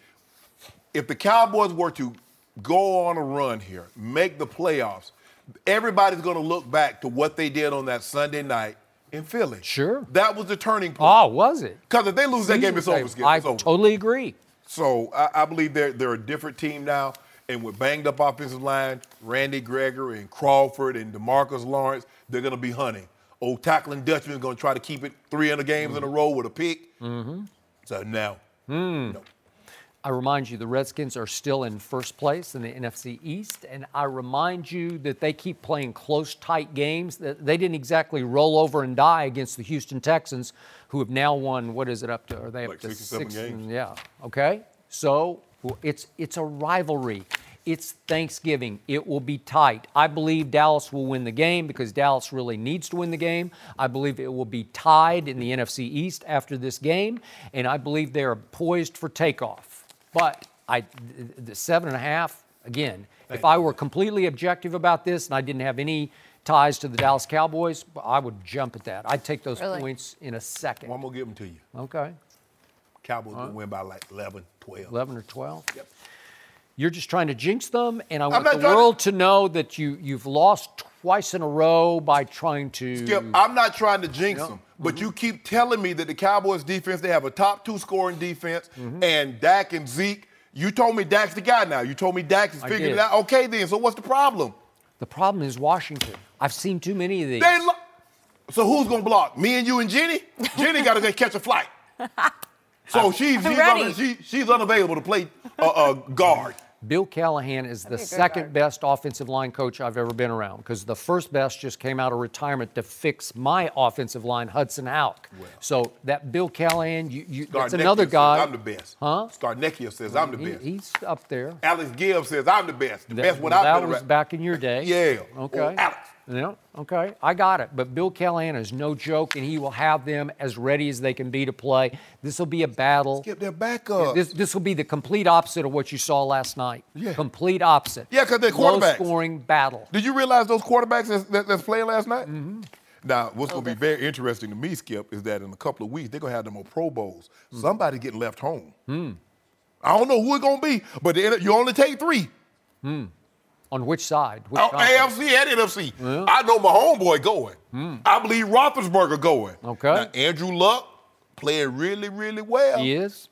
if the Cowboys were to go on a run here, make the playoffs, everybody's going to look back to what they did on that Sunday night in Philly. Sure. That was the turning point. Oh, was it? Because if they lose that game, it's Season- over, Skip. I It's over. totally agree. So I, I believe they're they're a different team now, and with banged up offensive line, Randy Gregory and Crawford and DeMarcus Lawrence, they're going to be hunting. Old tackling Dutchman is going to try to keep it three hundred games in a row with a pick. Mm-hmm. So now, no. I remind you, the Redskins are still in first place in the N F C East, and I remind you that they keep playing close, tight games. That they didn't exactly roll over and die against the Houston Texans, who have now won. What is it up to? Are they up Like to sixty-seven six? games. Yeah. Okay. So well, it's it's a rivalry. It's Thanksgiving. It will be tight. I believe Dallas will win the game because Dallas really needs to win the game. I believe it will be tied in the N F C East after this game, and I believe they are poised for takeoff. But I, the seven and a half, again, if I were completely objective about this and I didn't have any ties to the Dallas Cowboys, I would jump at that. I'd take those Really? points in a second. Well, I'm going to give them to you. Okay. Cowboys will win by like eleven, twelve. eleven or twelve? Yep. You're just trying to jinx them, and I want not the trying to- world to know that you, you've lost twice in a row by trying to... Skip, I'm not trying to jinx Yeah. them, but you keep telling me that the Cowboys defense, they have a top two scoring defense, and Dak and Zeke, you told me Dak's the guy now. You told me Dak is I figuring did. it out. Okay, then, so what's the problem? The problem is Washington. I've seen too many of these. They lo- so who's going to block? Me and you and Jenny? Jenny got to go catch a flight. So she's, she's, ready. un- she, she's unavailable to play uh, uh, guard. Bill Callahan is the be a good second guard. best offensive line coach I've ever been around because the first best just came out of retirement to fix my offensive line, Hudson Houck. So that Bill Callahan, you, you, that's Scarnecchia another says guy. I'm the best. Huh? Scarnecchia says I'm the He- best. he's up there. Alex Gibbs says I'm the best. The That, best one well, I've that been was around. back in your day. Yeah. Okay. Oh, Alex. Yeah. Okay. I got it. But Bill Callahan is no joke, and he will have them as ready as they can be to play. This will be a battle. Skip their backup. This this will be the complete opposite of what you saw last night. Yeah. Complete opposite. Yeah, 'cause they're quarterbacks. Low-scoring battle. Did you realize those quarterbacks that's, that, that's playing last night? Mm-hmm. Now, what's going to be very interesting to me, Skip, is that in a couple of weeks, they're going to have them on Pro Bowls. Mm. Somebody getting left home. Mm. I don't know who it's going to be, but you only take three. Mm. On which side? Which oh, A F C and N F C. Yeah. I know my homeboy going. Mm. I believe Roethlisberger going. Okay. Now, Andrew Luck playing really, really well. He is.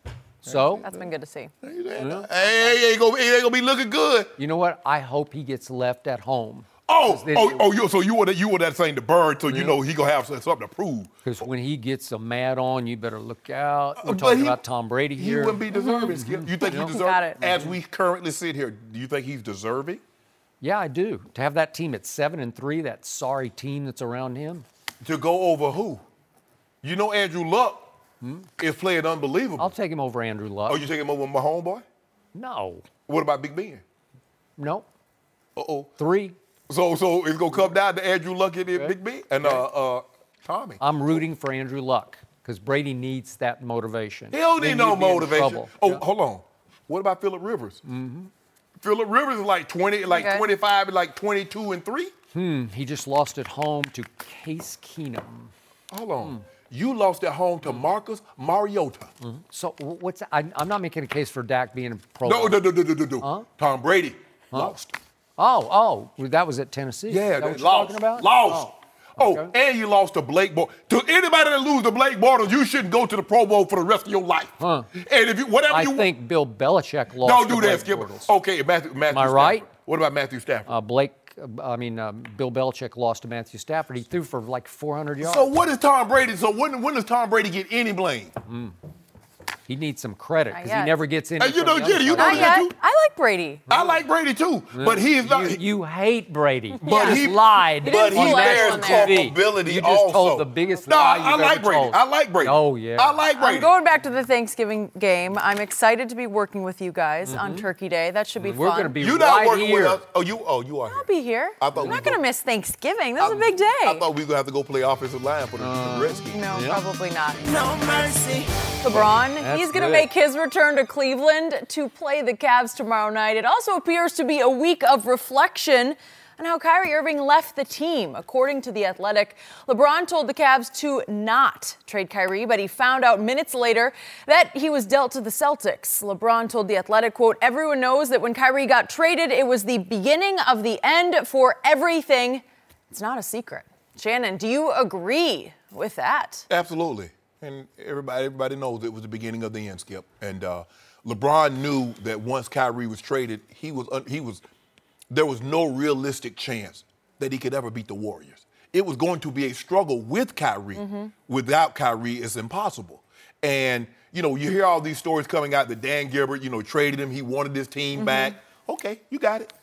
So? That's been good to see. Yeah. Hey, he ain't going to be looking good. You know what? I hope he gets left at home. Oh, oh, oh! You, so you want you want that thing to burn, so yeah. you know he gonna have something to prove. Because when he gets a mad on, you better look out. We're uh, talking he, about Tom Brady here. He wouldn't be deserving. Mm-hmm. You think yeah. he deserves? As we currently sit here, do you think he's deserving? Yeah, I do. To have that team at seven and three, that sorry team that's around him. To go over who? You know, Andrew Luck hmm? is playing unbelievable. I'll take him over Andrew Luck. Oh, you take him over my homeboy? No. What about Big Ben? No. Uh oh. Three. So, so it's gonna come down to Andrew Luck and okay. Big Ben and uh, uh, Tommy. I'm rooting for Andrew Luck because Brady needs that motivation. He don't need no motivation. Oh, yeah. hold on. What about Phillip Rivers? Mm-hmm. Phillip Rivers is like twenty, like okay. twenty-five, and like twenty-two and three. Hmm. He just lost at home to Case Keenum. Hold on. Hmm. You lost at home to Marcus Mariota. Mm-hmm. So what's that? I, I'm not making a case for Dak being a pro. No, no, no, no, no, no. Huh? Tom Brady huh? lost. Oh, oh, that was at Tennessee. Yeah, Is that what you're lost. talking about? Lost. Oh, okay. oh, and you lost to Blake Bortles. To anybody that lose to Blake Bortles, you shouldn't go to the Pro Bowl for the rest of your life. Huh. And if you, whatever I you I think want, Bill Belichick lost. Don't to do Blake that, Skip. Bortles. Okay, Matthew. Matthew Am I Stafford. right? What about Matthew Stafford? Uh, Blake. I mean, uh, Bill Belichick lost to Matthew Stafford. He threw for like four hundred yards. So what is Tom Brady? So when when does Tom Brady get any blame? Mm. He needs some credit because he never gets any. Hey, you know, Jenny, you know not that yet. too. I like Brady. I like Brady too, but he is not. You, you hate Brady. But you he just lied. But he bears culpability You just also. told the biggest no, lie you've I like ever Brady. told. I like Brady. Oh yeah. I like Brady. I'm going back to the Thanksgiving game. I'm excited to be working with you guys mm-hmm. on Turkey Day. That should be We're fun. We're gonna be You're right not working here. with us. Oh, you. Oh, you are. I'll be here. I thought I'm we not going to go. miss Thanksgiving. This is I, a big day. I thought we were gonna have to go play offensive line for the, uh, the Redskins. No, yeah. probably not. No mercy. LeBron, That's he's going to good. make his return to Cleveland to play the Cavs tomorrow night. It also appears to be a week of reflection on how Kyrie Irving left the team. According to The Athletic, LeBron told the Cavs to not trade Kyrie, but he found out minutes later that he was dealt to the Celtics. LeBron told The Athletic, quote, "Everyone knows that when Kyrie got traded, it was the beginning of the end for everything. It's not a secret." Shannon, do you agree with that? Absolutely. And everybody everybody knows it was the beginning of the end, Skip. And uh, LeBron knew that once Kyrie was traded, he was he was there was no realistic chance that he could ever beat the Warriors. It was going to be a struggle with Kyrie. Mm-hmm. Without Kyrie, it's impossible. And, you know, you hear all these stories coming out that Dan Gilbert, you know, traded him. He wanted his team mm-hmm. back. Okay, you got it.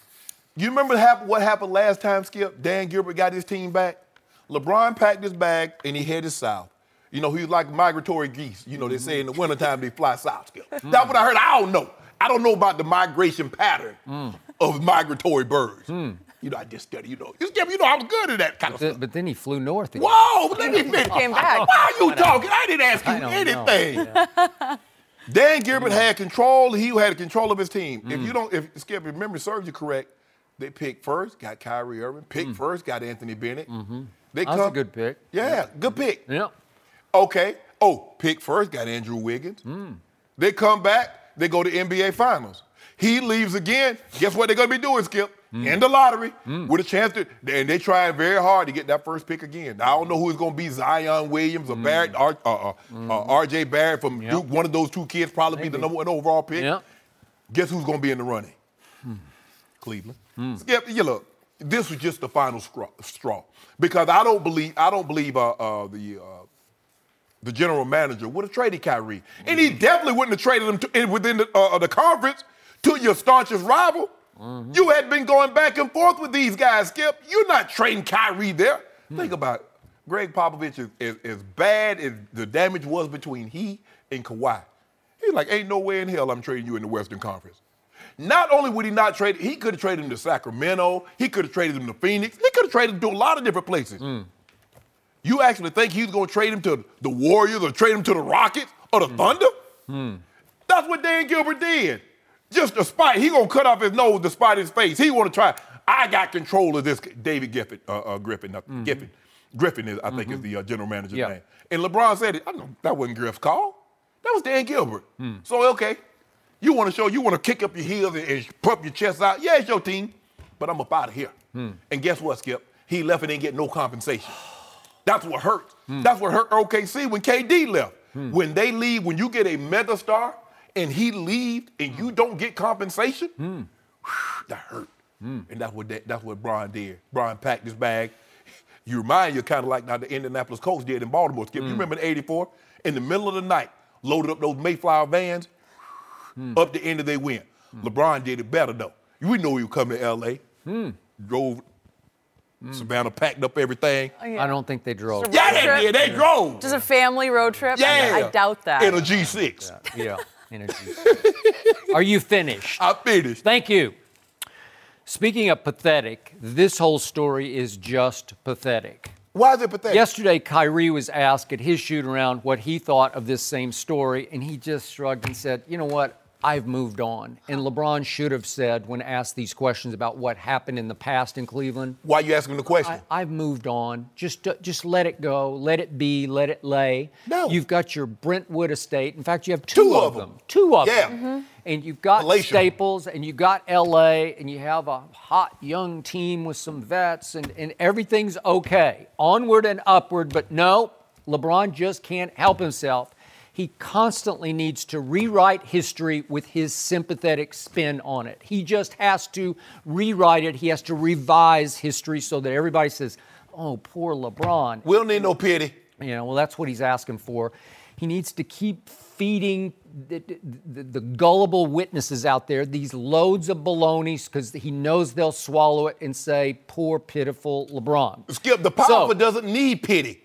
You remember what happened last time, Skip? Dan Gilbert got his team back? LeBron packed his bag and he headed south. You know, he was like migratory geese. You know, they say in the wintertime they fly south, Skip. Mm. That's what I heard. I don't know. I don't know about the migration pattern mm. of migratory birds. Mm. You know, I just study, you know. You, you know, I was good at that kind but of the, stuff. But then he flew north again. Whoa, let me finish. Came back. Why are you talking? I didn't ask you anything. Yeah. Dan Gilbert mm. had control. He had control of his team. Mm. If you don't, if Skip, if memory serves you correct, they picked first, got Kyrie Irving. Picked mm. first, got Anthony Bennett. Mm-hmm. They That's come, a good pick. Yeah, yeah, good pick. Yeah. Okay. Oh, pick first, got Andrew Wiggins. Mm. They come back, they go to N B A Finals. He leaves again. Guess what they're going to be doing, Skip? Mm. In the lottery mm. with a chance to, and they trying very hard to get that first pick again. Now, I don't know who is going to be Zion Williams or mm. Barrett, R, uh, uh, mm. uh, R J Barrett from yep. Duke. One of those two kids probably Maybe. be the number one overall pick. Yep. Guess who's going to be in the running? Mm. Cleveland. Mm. Skip, you look, this was just the final straw, straw. Because I don't believe, I don't believe uh, uh, the uh, the general manager would have traded Kyrie. Mm-hmm. And he definitely wouldn't have traded him to, in, within the, uh, the conference to your staunchest rival. Mm-hmm. You had been going back and forth with these guys, Skip. You're not trading Kyrie there. Mm-hmm. Think about it. Greg Popovich is, is as bad as the damage was between he and Kawhi. He's like, ain't no way in hell I'm trading you in the Western Conference. Not only would he not trade, he could have traded him to Sacramento. He could have traded him to Phoenix. He could have traded him to a lot of different places. Mm. You actually think he was going to trade him to the Warriors or trade him to the Rockets or the mm. Thunder? Mm. That's what Dan Gilbert did. Just to spite. He going to cut off his nose to spite his face. He want to try. I got control of this. David Griffin, uh, uh, Griffin, uh, Mm-hmm. Griffin, Griffin is, I think, Mm-hmm. is the uh, general manager's Yeah. name. And LeBron said it. I know that wasn't Griff's call. That was Dan Gilbert. Hmm. So okay, you want to show, you want to kick up your heels and, and pump your chest out. Yeah, it's your team, but I'm up out of here. Hmm. And guess what, Skip? He left and didn't get no compensation. That's what hurts. That's what hurt O K C when K D left. When they leave, when you get a mega star and he leaves and you don't get compensation, whew, that hurt. And that's what that, that's what Brian did. Brian packed his bag. You remind you kind of like how the Indianapolis Colts did in Baltimore. Skip, you remember in eighty-four? In the middle of the night, loaded up those Mayflower vans, up the end of they went. LeBron did it better though. We know he was coming to L A. Drove. Savannah packed up everything. Oh, yeah. I don't think they drove. Yeah, Yeah, trip? they did. They drove. Just a family road trip? Yeah. I, I doubt that. In a G six. Yeah. Energy. Are you finished? I finished. Thank you. Speaking of pathetic, this whole story is just pathetic. Why is it pathetic? Yesterday, Kyrie was asked at his shoot around what he thought of this same story, and he just shrugged and said, you know what? I've moved on. And LeBron should have said, when asked these questions about what happened in the past in Cleveland, Why you asking the question? I, I've moved on. Just, uh, just let it go. Let it be. Let it lay. No. You've got your Brentwood estate. In fact, you have two, Two of of them. them. Two of Yeah. them. And you've got Palatial. Staples, and you've got L A, and you have a hot young team with some vets, and, and everything's okay. Onward and upward, but no, LeBron just can't help himself. He constantly needs to rewrite history with his sympathetic spin on it. He just has to rewrite it. He has to revise history so that everybody says, oh, poor LeBron. We don't need no pity. You know, well, that's what he's asking for. He needs to keep feeding the, the, the gullible witnesses out there these loads of baloney because he knows they'll swallow it and say, poor, pitiful LeBron. Skip, the powerful So- doesn't need pity.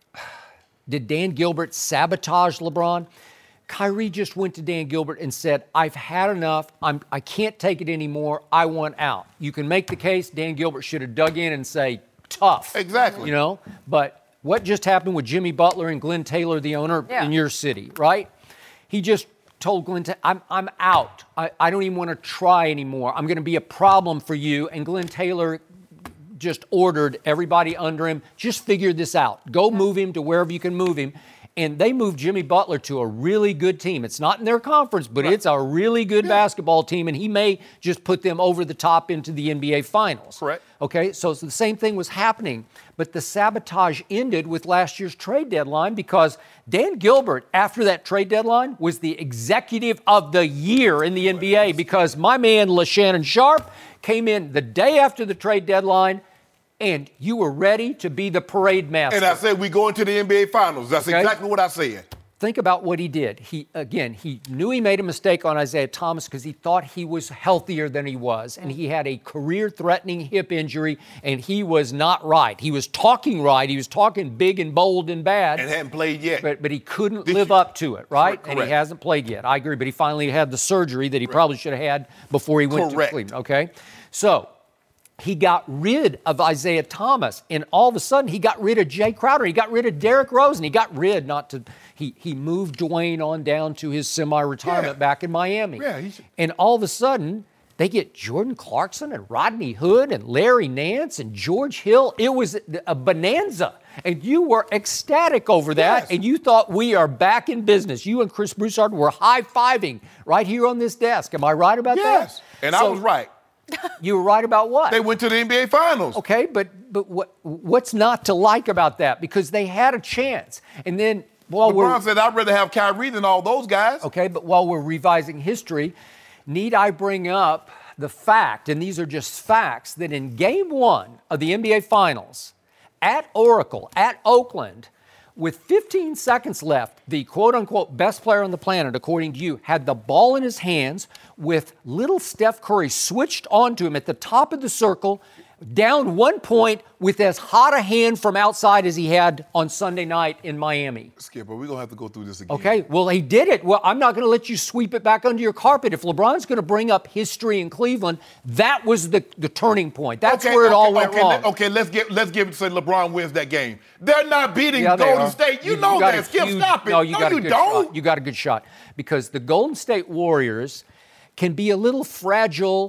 Did Dan Gilbert sabotage LeBron? Kyrie just went to Dan Gilbert and said, I've had enough. I'm, I can't take it anymore. I want out. You can make the case Dan Gilbert should have dug in and say, tough. Exactly. You know, but what just happened with Jimmy Butler and Glenn Taylor, the owner Yeah. in your city, right? He just told Glenn Taylor, I'm, I'm out. I, I don't even want to try anymore. I'm going to be a problem for you. And Glenn Taylor just ordered everybody under him, just figure this out. Go move him to wherever you can move him. And they moved Jimmy Butler to a really good team. It's not in their conference, but it's a really good basketball team, and he may just put them over the top into the N B A Finals. Correct. Okay, so, so the same thing was happening, but the sabotage ended with last year's trade deadline because Dan Gilbert, after that trade deadline, was the executive of the year in the N B A because my man LaShannon Sharp came in the day after the trade deadline, and you were ready to be the parade master. And I said we go into the N B A Finals. That's Okay. exactly what I said. Think about what he did. He, again, he knew he made a mistake on Isaiah Thomas because he thought he was healthier than he was, and he had a career-threatening hip injury, and he was not right. He was talking right. He was talking big and bold and bad. And hadn't played yet. But, but he couldn't This live year. up to it, right? Correct, And he correct. hasn't played yet. I agree, but he finally had the surgery that he probably should have had before he went Correct. to Cleveland, okay? So he got rid of Isaiah Thomas, and all of a sudden he got rid of Jay Crowder. He got rid of Derrick Rose, and he got rid, not to, he, he moved Dwayne on down to his semi-retirement Yeah. back in Miami. Yeah, he should- And all of a sudden, they get Jordan Clarkson and Rodney Hood and Larry Nance and George Hill. It was a bonanza. And you were ecstatic over that, Yes. and you thought we are back in business. You and Chris Broussard were high-fiving right here on this desk. Am I right about Yes. that? And I So was right. You were right about what? They went to the N B A Finals. Okay, but but what what's not to like about that? Because they had a chance. And then while we're LeBron said, I'd rather have Kyrie than all those guys. Okay, but while we're revising history, need I bring up the fact, and these are just facts, that in game one of the N B A Finals at Oracle, at Oakland, with fifteen seconds left, the quote-unquote best player on the planet, according to you, had the ball in his hands with little Steph Curry switched onto him at the top of the circle, down one point with as hot a hand from outside as he had on Sunday night in Miami. Skipper, we're going to have to go through this again. Okay, well, he did it. Well, I'm not going to let you sweep it back under your carpet. If LeBron's going to bring up history in Cleveland, that was the, the turning point. That's Okay, where it okay, all went okay, wrong. let- okay, let's give let's give it to LeBron wins that game. They're not beating Yeah, they Golden are. State. You, know got that. a Skip, huge- stop it. No, you got a you good don't. shot. You got a good shot because the Golden State Warriors can be a little fragile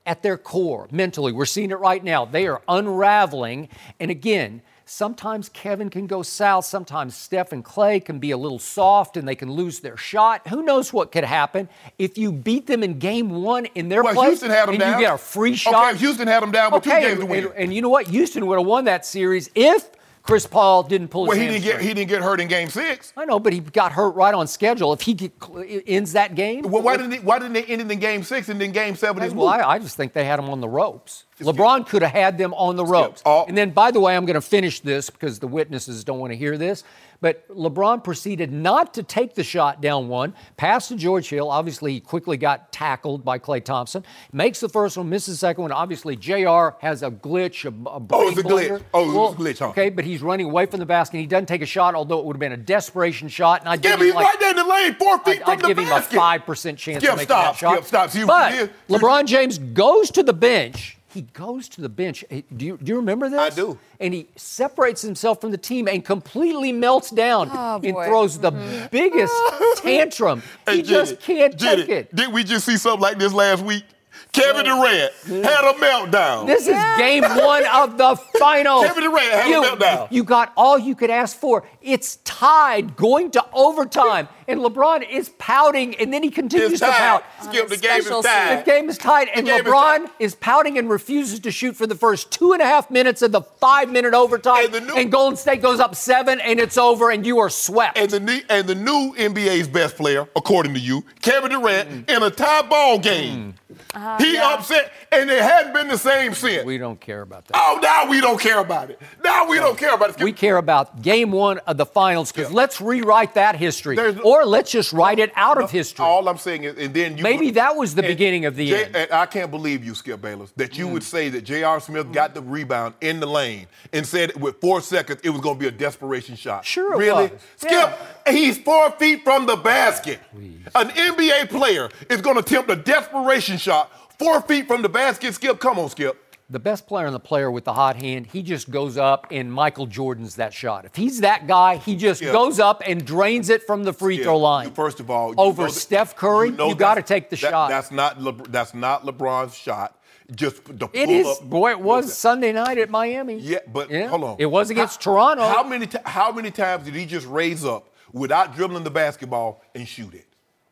at their core, mentally. We're seeing it right now. They are unraveling. And again, sometimes Kevin can go south. Sometimes Steph and Clay can be a little soft and they can lose their shot. Who knows what could happen if you beat them in game one in their Well, place Houston had them and down. you get a free shot. Okay, Houston had them down with okay, two games to win. And, and you know what? Houston would have won that series if Chris Paul didn't pull his Well, he didn't hamstring. get he didn't get hurt in game six. I know, but he got hurt right on schedule. If he get, ends that game, Well, why didn't he, why didn't they end it in game six and then game seven is well, moved? I, I just think they had him on the ropes. LeBron could have had them on the ropes. All- And then, by the way, I'm going to finish this because the witnesses don't want to hear this. But LeBron proceeded not to take the shot down one, pass to George Hill. Obviously, he quickly got tackled by Klay Thompson. Makes the first one, misses the second one. Obviously, J R has a glitch, a, a Oh, it's a brain glitch. blunder. Oh, it was a Well, glitch, huh? Okay, but he's running away from the basket. He doesn't take a shot, although it would have been a desperation shot. And I'd Skip, give him he's like, right there in the lane, four feet I'd, from I'd the give him a basket. five percent chance Skip, of making stop, that shot. Skip, stop. See what you but did? LeBron James goes to the bench. He goes to the bench. Hey, Do you, do you remember this? I do. And he separates himself from the team and completely melts down Oh, and boy. throws the biggest tantrum. Hey, He just Jenny, can't Jenny, take it. Didn't we just see something like this last week? Kevin Durant had a meltdown. This is game one of the finals. Kevin Durant had a you, meltdown. You got all you could ask for. It's tied, going to overtime, and LeBron is pouting, and then he continues It's to tied. pout. Skip, the game is Special tied. The game is tied, and The game is LeBron tied. is pouting and refuses to shoot for the first two and a half minutes of the five-minute overtime. And the new- and Golden State goes up seven, and it's over, and you are swept. And the new, and the new N B A's best player, according to you, Kevin Durant, in a tie ball game. Uh, he yeah. upset, and it hadn't been the same since. we don't care about that. Oh, now we don't care about it. Now we don't care about it. We care about game one of the finals because Yeah. let's rewrite that history, There's- or let's just write it out of history. All I'm saying is, and then you Maybe that was the and beginning of the J- end. And I can't believe you, Skip Bayless, that you would say that J R. Smith got the rebound in the lane and said with four seconds it was going to be a desperation shot. Sure it really? was. Skip, Yeah. he's four feet from the basket. An N B A player is going to attempt a desperation shot four feet from the basket. Skip, come on, Skip. The best player and the player with the hot hand, he just goes up and Michael Jordan's that shot. If he's that guy, he just Yeah. goes up and drains it from the free Yeah, throw line. you- First of all, you over know that- Steph Curry, you, know got to that's- take the that- shot. That's not Le, that's not LeBron's shot. Just the It pull is, up. boy, it was Sunday night at Miami. Yeah, but hold on. It was against How- Toronto. How many ti- how many times did he just raise up without dribbling the basketball and shoot it?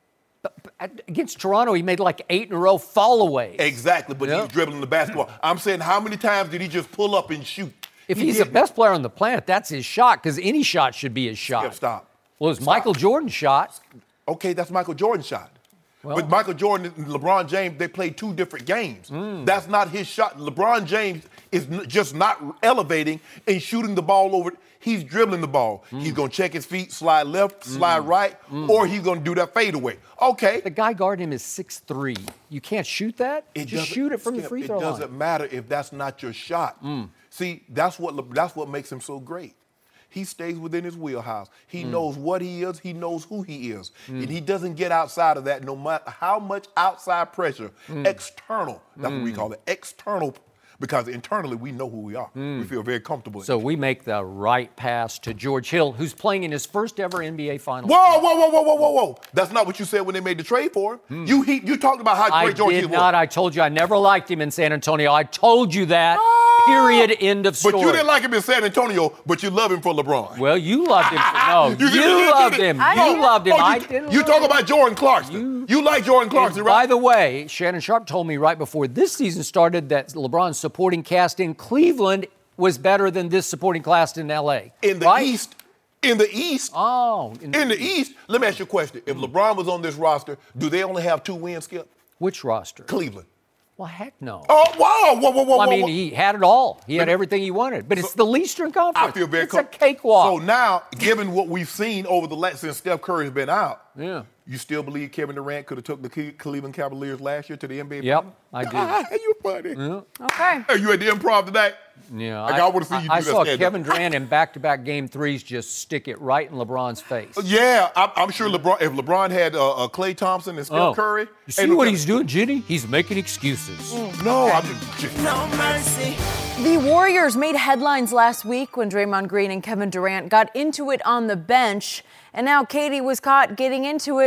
Against Toronto, he made like eight in a row fall-aways. Exactly, but Yeah. he's dribbling the basketball. I'm saying, how many times did he just pull up and shoot? If He he's the didn't. best player on the planet, that's his shot because any shot should be his shot. Skip, stop. Well, it's Stop. Michael Jordan's shot. Okay, that's Michael Jordan's shot. Well- but Michael Jordan and LeBron James, they played two different games. Mm. That's not his shot. LeBron James is n- just not elevating and shooting the ball over. He's dribbling the ball. Mm. He's going to check his feet, slide left, slide right, or he's going to do that fadeaway. Okay. The guy guarding him is six three. You can't shoot that? It Just doesn't- shoot it from the Skip, free throw It doesn't line. Mm. matter if that's not your shot. See, that's what Le- that's what makes him so great. He stays within his wheelhouse. He Mm. knows what he is. He knows who he is, and he doesn't get outside of that. No matter how much outside pressure, Mm. external. That's what we call it, external. Because internally we know who we are. We feel very comfortable. in Mm. So it. we make the right pass to George Hill, who's playing in his first ever N B A Finals. Whoa, whoa, whoa, whoa, whoa, whoa, whoa! That's not what you said when they made the trade for him. You he, you talked about how I great George did Hill not. was. I told you I never liked him in San Antonio. I told you that. Period. End of story. But you didn't like him in San Antonio, but you love him for LeBron. Well, you loved him. For, no, you, did- did- loved did- him. I you didn't. loved him. Oh, I you, didn't. you love talk him. about Jordan Clarkson. You, like Jordan Clarkson, And right? By the way, Shannon Sharp told me right before this season started that LeBron's supporting cast in Cleveland was better than this supporting cast in L A. in the right? East, in the East, Oh, in, in the East. Let me ask you a question: if LeBron was on this roster, do they only have two wins, Skip? which roster? Cleveland. Well, heck no. Oh, wow! Whoa, whoa, whoa, Well, I whoa, mean, whoa. he had it all. He had me- everything he wanted. But it's the Eastern Conference. I feel very It's com- a cakewalk. So now, given what we've seen over the last since Steph Curry's been out, Yeah. you still believe Kevin Durant could have took the Cle- Cleveland Cavaliers last year to the N B A? Yep, Finals? I do. Ah, you funny. Okay. Are you at the Improv tonight? Yeah, Like, I wanna see you I do that saw stand-up. Kevin Durant in back-to-back game threes just stick it right in LeBron's face. Yeah, I'm, I'm sure LeBron. If LeBron had uh, uh, Klay Thompson and Steph Oh. Curry, You see ain't no what telling- he's doing, Ginny? He's making excuses. No, I'm just. just No mercy. The Warriors made headlines last week when Draymond Green and Kevin Durant got into it on the bench. And now Katie was caught getting into it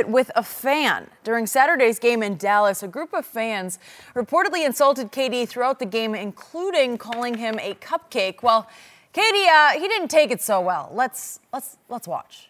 argument with a fan. During Saturday's game in Dallas, a group of fans reportedly insulted K D throughout the game, including calling him a cupcake. Well, K D, uh, he didn't take it so well. Let's let's let's watch.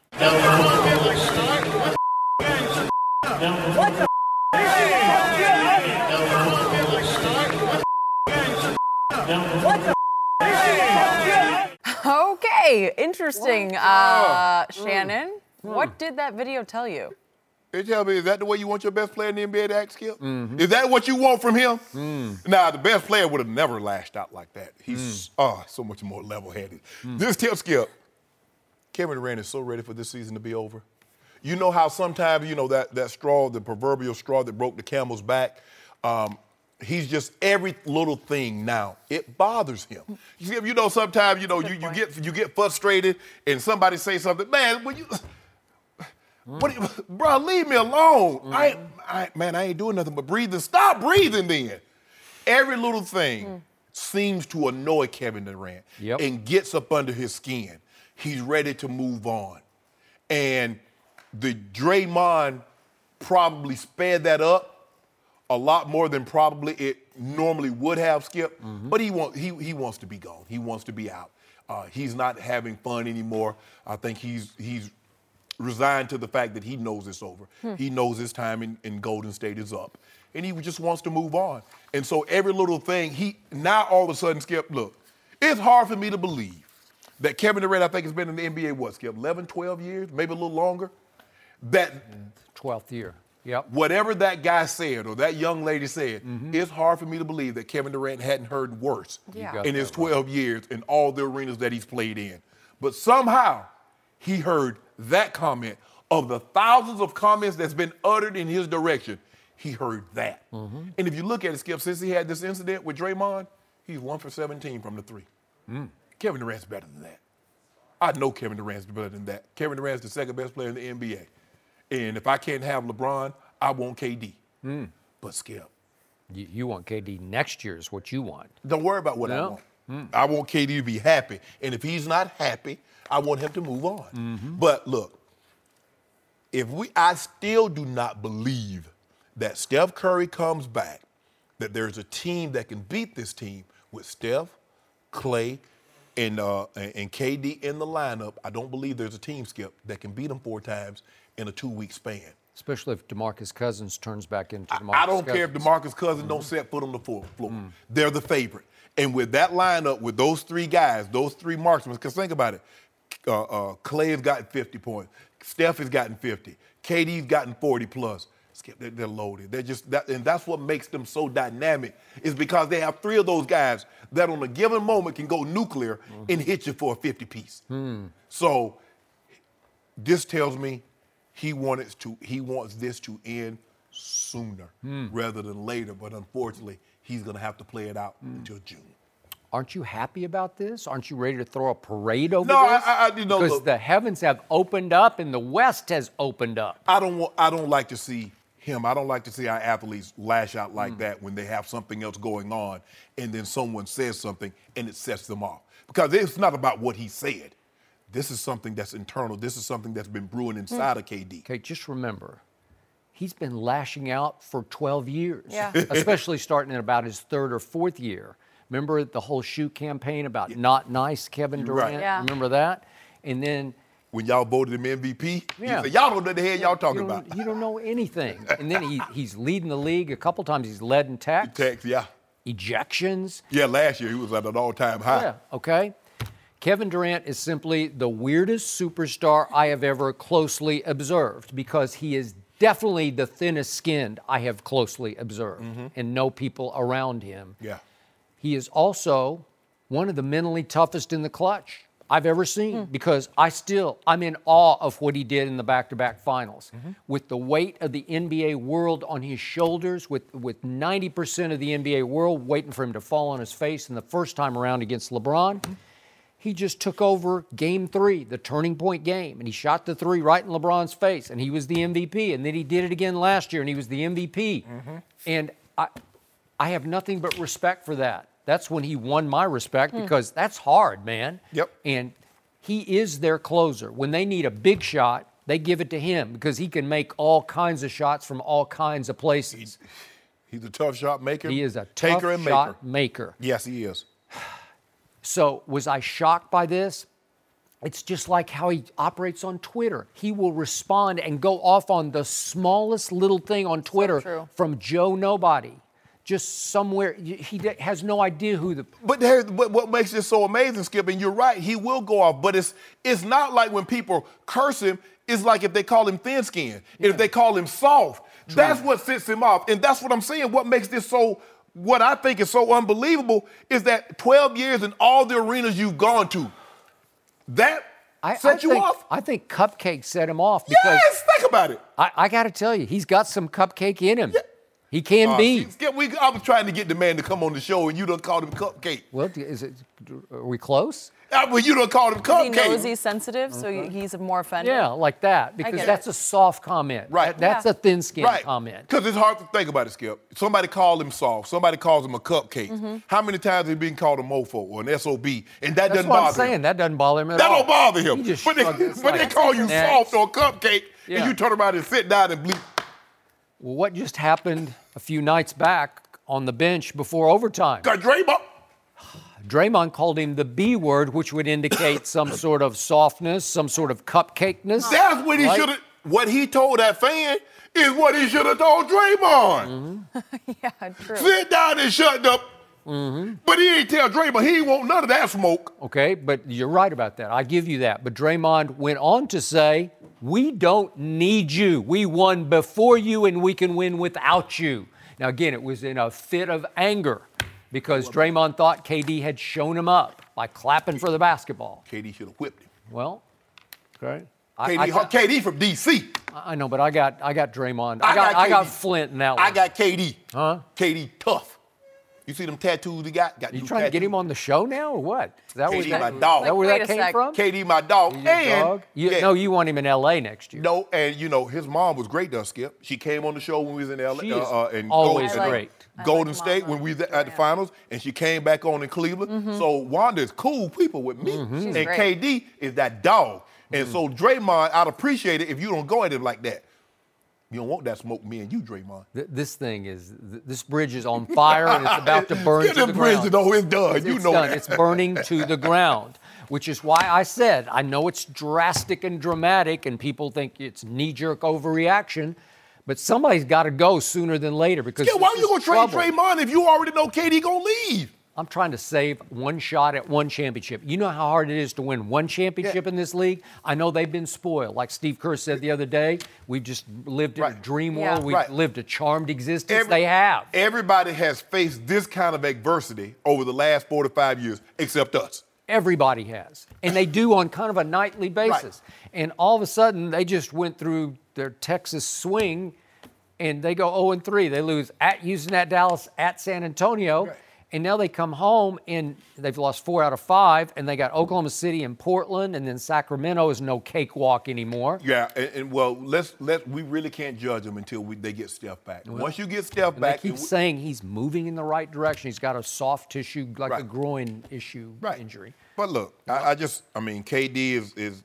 Okay, interesting. Uh, Shannon, what did that video tell you? It tell me, is that the way you want your best player in the N B A to act, Skip? Mm-hmm. Is that what you want from him? Mm. Nah, the best player would have never lashed out like that. He's mm. oh, so much more level-headed. Mm. This tip, Skip, Kevin Durant is so ready for this season to be over. You know how sometimes, you know, that, that straw, the proverbial straw that broke the camel's back, um, he's just every little thing now. It bothers him. You know, sometimes, you know, you, you get you get frustrated and somebody say something, man, when you, mm. what, you, bro, leave me alone. Mm. I, I, man, I ain't doing nothing but breathing. Stop breathing then. Every little thing mm. seems to annoy Kevin Durant yep. and gets up under his skin. He's ready to move on. And the Draymond probably sped that up a lot more than probably it normally would have, Skip. Mm-hmm. But he, want, he, he wants to be gone. He wants to be out. Uh, he's not having fun anymore. I think he's he's resigned to the fact that he knows it's over. Hmm. He knows his time in, in Golden State is up. And he just wants to move on. And so every little thing, he now all of a sudden, Skip, look, it's hard for me to believe that Kevin Durant, I think, has been in the N B A, what, Skip, eleven, twelve years, maybe a little longer? That twelfth year. Yep. Whatever that guy said or that young lady said, mm-hmm. it's hard for me to believe that Kevin Durant hadn't heard worse yeah. in his twelve right. years in all the arenas that he's played in. But somehow he heard that comment of the thousands of comments that's been uttered in his direction. He heard that. Mm-hmm. And if you look at it, Skip, since he had this incident with Draymond, he's one for seventeen from the three. Mm. Kevin Durant's better than that. I know Kevin Durant's better than that. Kevin Durant's the second best player in the N B A. And if I can't have LeBron, I want K D. Mm. But Skip. You, you want K D next year is what you want. Don't worry about what no. I want. Mm. I want K D to be happy. And if he's not happy, I want him to move on. Mm-hmm. But look, if we, I still do not believe that Steph Curry comes back, that there's a team that can beat this team with Steph, Klay, and, uh, and K D in the lineup. I don't believe there's a team, Skip, that can beat them four times in a two-week span. Especially if DeMarcus Cousins turns back into DeMarcus I, I don't Cousins. care if DeMarcus Cousins mm-hmm. don't set foot on the floor. Mm. They're the favorite. And with that lineup, with those three guys, those three marksmen, because think about it, uh, uh, Klay has gotten fifty points. Steph has gotten fifty. K D's gotten forty plus. Skip, they're, they're loaded. They're just that, and that's what makes them so dynamic, is because they have three of those guys that on a given moment can go nuclear mm-hmm. and hit you for a fifty piece. Mm. So this tells me he wanted to. He wants this to end sooner mm. rather than later. But unfortunately, he's going to have to play it out mm. until June. Aren't you happy about this? Aren't you ready to throw a parade over no, this? No, I, I, you know, because look, the heavens have opened up and the West has opened up. I don't want. I don't like to see him. I don't like to see our athletes lash out like mm. that when they have something else going on, and then someone says something and it sets them off. Because it's not about what he said. This is something that's internal. This is something that's been brewing inside mm. of K D. Okay, just remember, he's been lashing out for twelve years, yeah. especially starting in about his third or fourth year. Remember the whole shoe campaign about yeah. not nice Kevin Durant? Right. Yeah. Remember that? And then when y'all voted him M V P, yeah. he said, y'all don't know what the hell y'all talking you about. You don't know anything. And then he, he's leading the league. A couple times he's led in tacks. Tacks, yeah. Ejections. Yeah, last year he was at an all-time high. Yeah, okay. Kevin Durant is simply the weirdest superstar I have ever closely observed, because he is definitely the thinnest skinned I have closely observed mm-hmm. and know people around him. Yeah. He is also one of the mentally toughest in the clutch I've ever seen mm. because I still, I'm in awe of what he did in the back-to-back finals. Mm-hmm. With the weight of the N B A world on his shoulders, with, with ninety percent of the N B A world waiting for him to fall on his face in the first time around against LeBron, mm-hmm. he just took over game three, the turning point game, and he shot the three right in LeBron's face, and he was the M V P. And then he did it again last year, and he was the M V P. Mm-hmm. And I, I have nothing but respect for that. That's when he won my respect mm. because that's hard, man. Yep. And he is their closer. When they need a big shot, They give it to him because he can make all kinds of shots from all kinds of places. He's a tough shot maker. He is a tough taker and shot maker. maker. Yes, he is. So was I shocked by this? It's just like how he operates on Twitter. He will respond and go off on the smallest little thing on Twitter true. from Joe Nobody. Just somewhere, he has no idea who the... But there, what, what makes this so amazing, Skip, and you're right, he will go off, but it's it's not like when people curse him, it's like if they call him thin-skinned, yeah. if they call him soft. True. That's what sets him off, and that's what I'm saying. What makes this so, what I think is so unbelievable is that twelve years in all the arenas you've gone to, that I, set I you think, off? I think Cupcake set him off because... Yes, think about it. I, I got to tell you, he's got some Cupcake in him. Yeah. He can uh, be. Skip, we, I was trying to get the man to come on the show, and you done called him Cupcake. Well, is it? Are we close? I mean, you done called him Cupcake. He knows he's sensitive, so Okay. he's more offended. Yeah, like that, because get that's it. a soft comment. Right. That- that's Yeah. a thin-skinned Right. comment. Because it's hard to think about it, Skip. Somebody called him soft. Somebody calls him a cupcake. Mm-hmm. How many times have he been called a mofo or an S O B? And that That's doesn't what I'm bother saying. him. That doesn't bother him at That all. don't bother him. He just But they, shrugged his but they like, call you "Next." soft or a cupcake, Yeah. and you turn around and sit down and bleep. Well, what just happened a few nights back on the bench before overtime? Got Draymond. Draymond called him the B word, which would indicate some sort of softness, some sort of cupcakeness. That's what he Right? should have. What he told that fan is what he should have told Draymond. Mm-hmm. Yeah, true. Sit down and shut up. Mm-hmm. But he ain't tell Draymond he ain't want none of that smoke. Okay, but you're right about that. I give you that. But Draymond went on to say, we don't need you. We won before you, and we can win without you. Now, again, it was in a fit of anger because Draymond thought K D had shown him up by clapping for the basketball. K D should have whipped him. Well, okay. K D, I, I, got- K D from D C. I know, but I got I got Draymond. I I got got I got K D. Flint in that one. I got K D. Huh? K D tough. You see them tattoos he got? got You new trying to get tattoos. him on the show now or what? Is that K where D that, my dog. is that where Like, that wait a came sec. from? K D my dog. He's your and dog? You, yeah, No, you want him in L A next year. no, and you know his mom was great, though, Skip. She came on the show when we was in L A. She uh, is uh, in always Golden, great. I like Golden Mom State on when we was at the Instagram. finals, and she came back on in Cleveland. Mm-hmm. So Wanda's cool people with me, Mm-hmm. She's and great. K D is that dog. And so Draymond, I'd appreciate it if you don't go at him like that. You don't want that smoke, me and you, Draymond. Th- This thing is, th- this bridge is on fire and it's about to burn Get to the the bridge, ground. though, it's done. You It's know done. that. It's burning to the ground, which is why I said, I know it's drastic and dramatic and people think it's knee-jerk overreaction, but somebody's got to go sooner than later because Yeah, why this are you is gonna trade trouble. Draymond if you already know K D gonna leave? I'm trying to save one shot at one championship. You know how hard it is to win one championship in this league? I know they've been spoiled. Like Steve Kerr said the other day, we've just lived in a Right. dream Yeah. world. We've Right. lived a charmed existence. Every- they have. Everybody has faced this kind of adversity over the last four to five years, except us. Everybody has. And they do on kind of a nightly basis. And all of a sudden, they just went through their Texas swing and they go oh and three. They lose at Houston, at Dallas, at San Antonio. Right. And now they come home and they've lost four out of five. And they got Oklahoma City and Portland. And then Sacramento is no cakewalk anymore. Yeah, and, and well, let's let we really can't judge them until we, they get Steph back. Once you get Steph And back, they keep and we- saying he's moving in the right direction. He's got a soft tissue, like a Right. groin issue right. injury. But look, I, I just, I mean, K D is is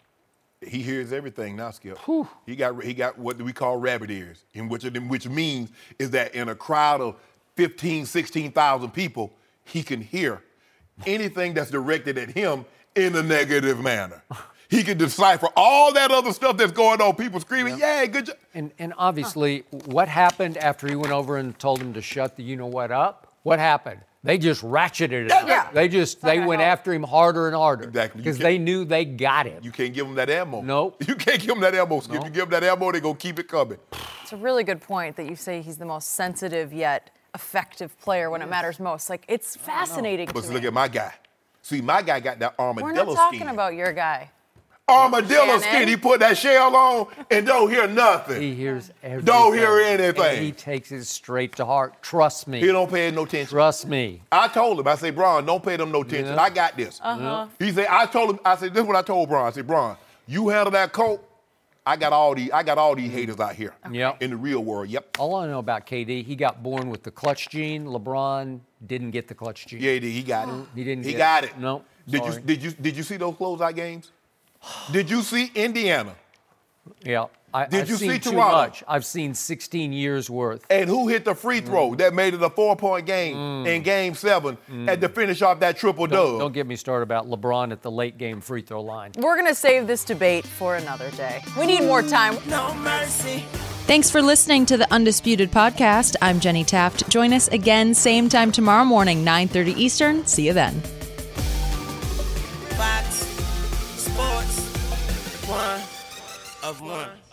he hears everything now, Skip. Whew. He got he got what we call rabbit ears, in which which means is that in a crowd of fifteen, sixteen thousand people, he can hear anything that's directed at him in a negative manner. He can decipher all that other stuff that's going on. People screaming, "Yeah, good job." And, and obviously, what happened after he went over and told him to shut the you-know-what up? What happened? They just ratcheted it up. Yeah. They just, they gonna went help. after him harder and harder. Exactly. You Because can't- they knew they got him. You can't give them that ammo. Nope. You can't give them that ammo, Skip. You give them that ammo, they're going to keep it coming. It's a really good point that you say he's the most sensitive yet effective player when it matters most. Like, it's fascinating But to look me. at my guy. See, my guy got that We're armadillo not talking skin. about your guy. Armadillo Shannon. skin. He put that shell on and don't hear nothing. He hears everything. Don't hear anything. And he takes it straight to heart. Trust me. He don't pay no attention. Trust me. I told him, I said, Bron, don't pay them no attention. Yeah. I got this. Uh-huh. He said, I told him, I said, this is what I told Bron. I said, Bron, you handle that coat. I got all these, I got all these haters out here. Yep. In the real world. Yep. All I know about K D, he got born with the clutch gene. LeBron didn't get the clutch gene. Yeah, he did. He got it. He didn't He get got it. it. No, Did you sorry. did you did you see those closeout games? Did you see Indiana Yeah. I, Did I've you seen see too Toronto? much. I've seen sixteen years worth. And who hit the free throw Mm. that made it a four-point game mm. in Game Seven Mm. and to finish off that triple Don't, dub? don't get me started about LeBron at the late game free throw line. We're going to save this debate for another day. We need more time. No mercy. Thanks for listening to the Undisputed Podcast. I'm Jenny Taft. Join us again, same time tomorrow morning, nine thirty Eastern. See you then. Fox Sports, one of one.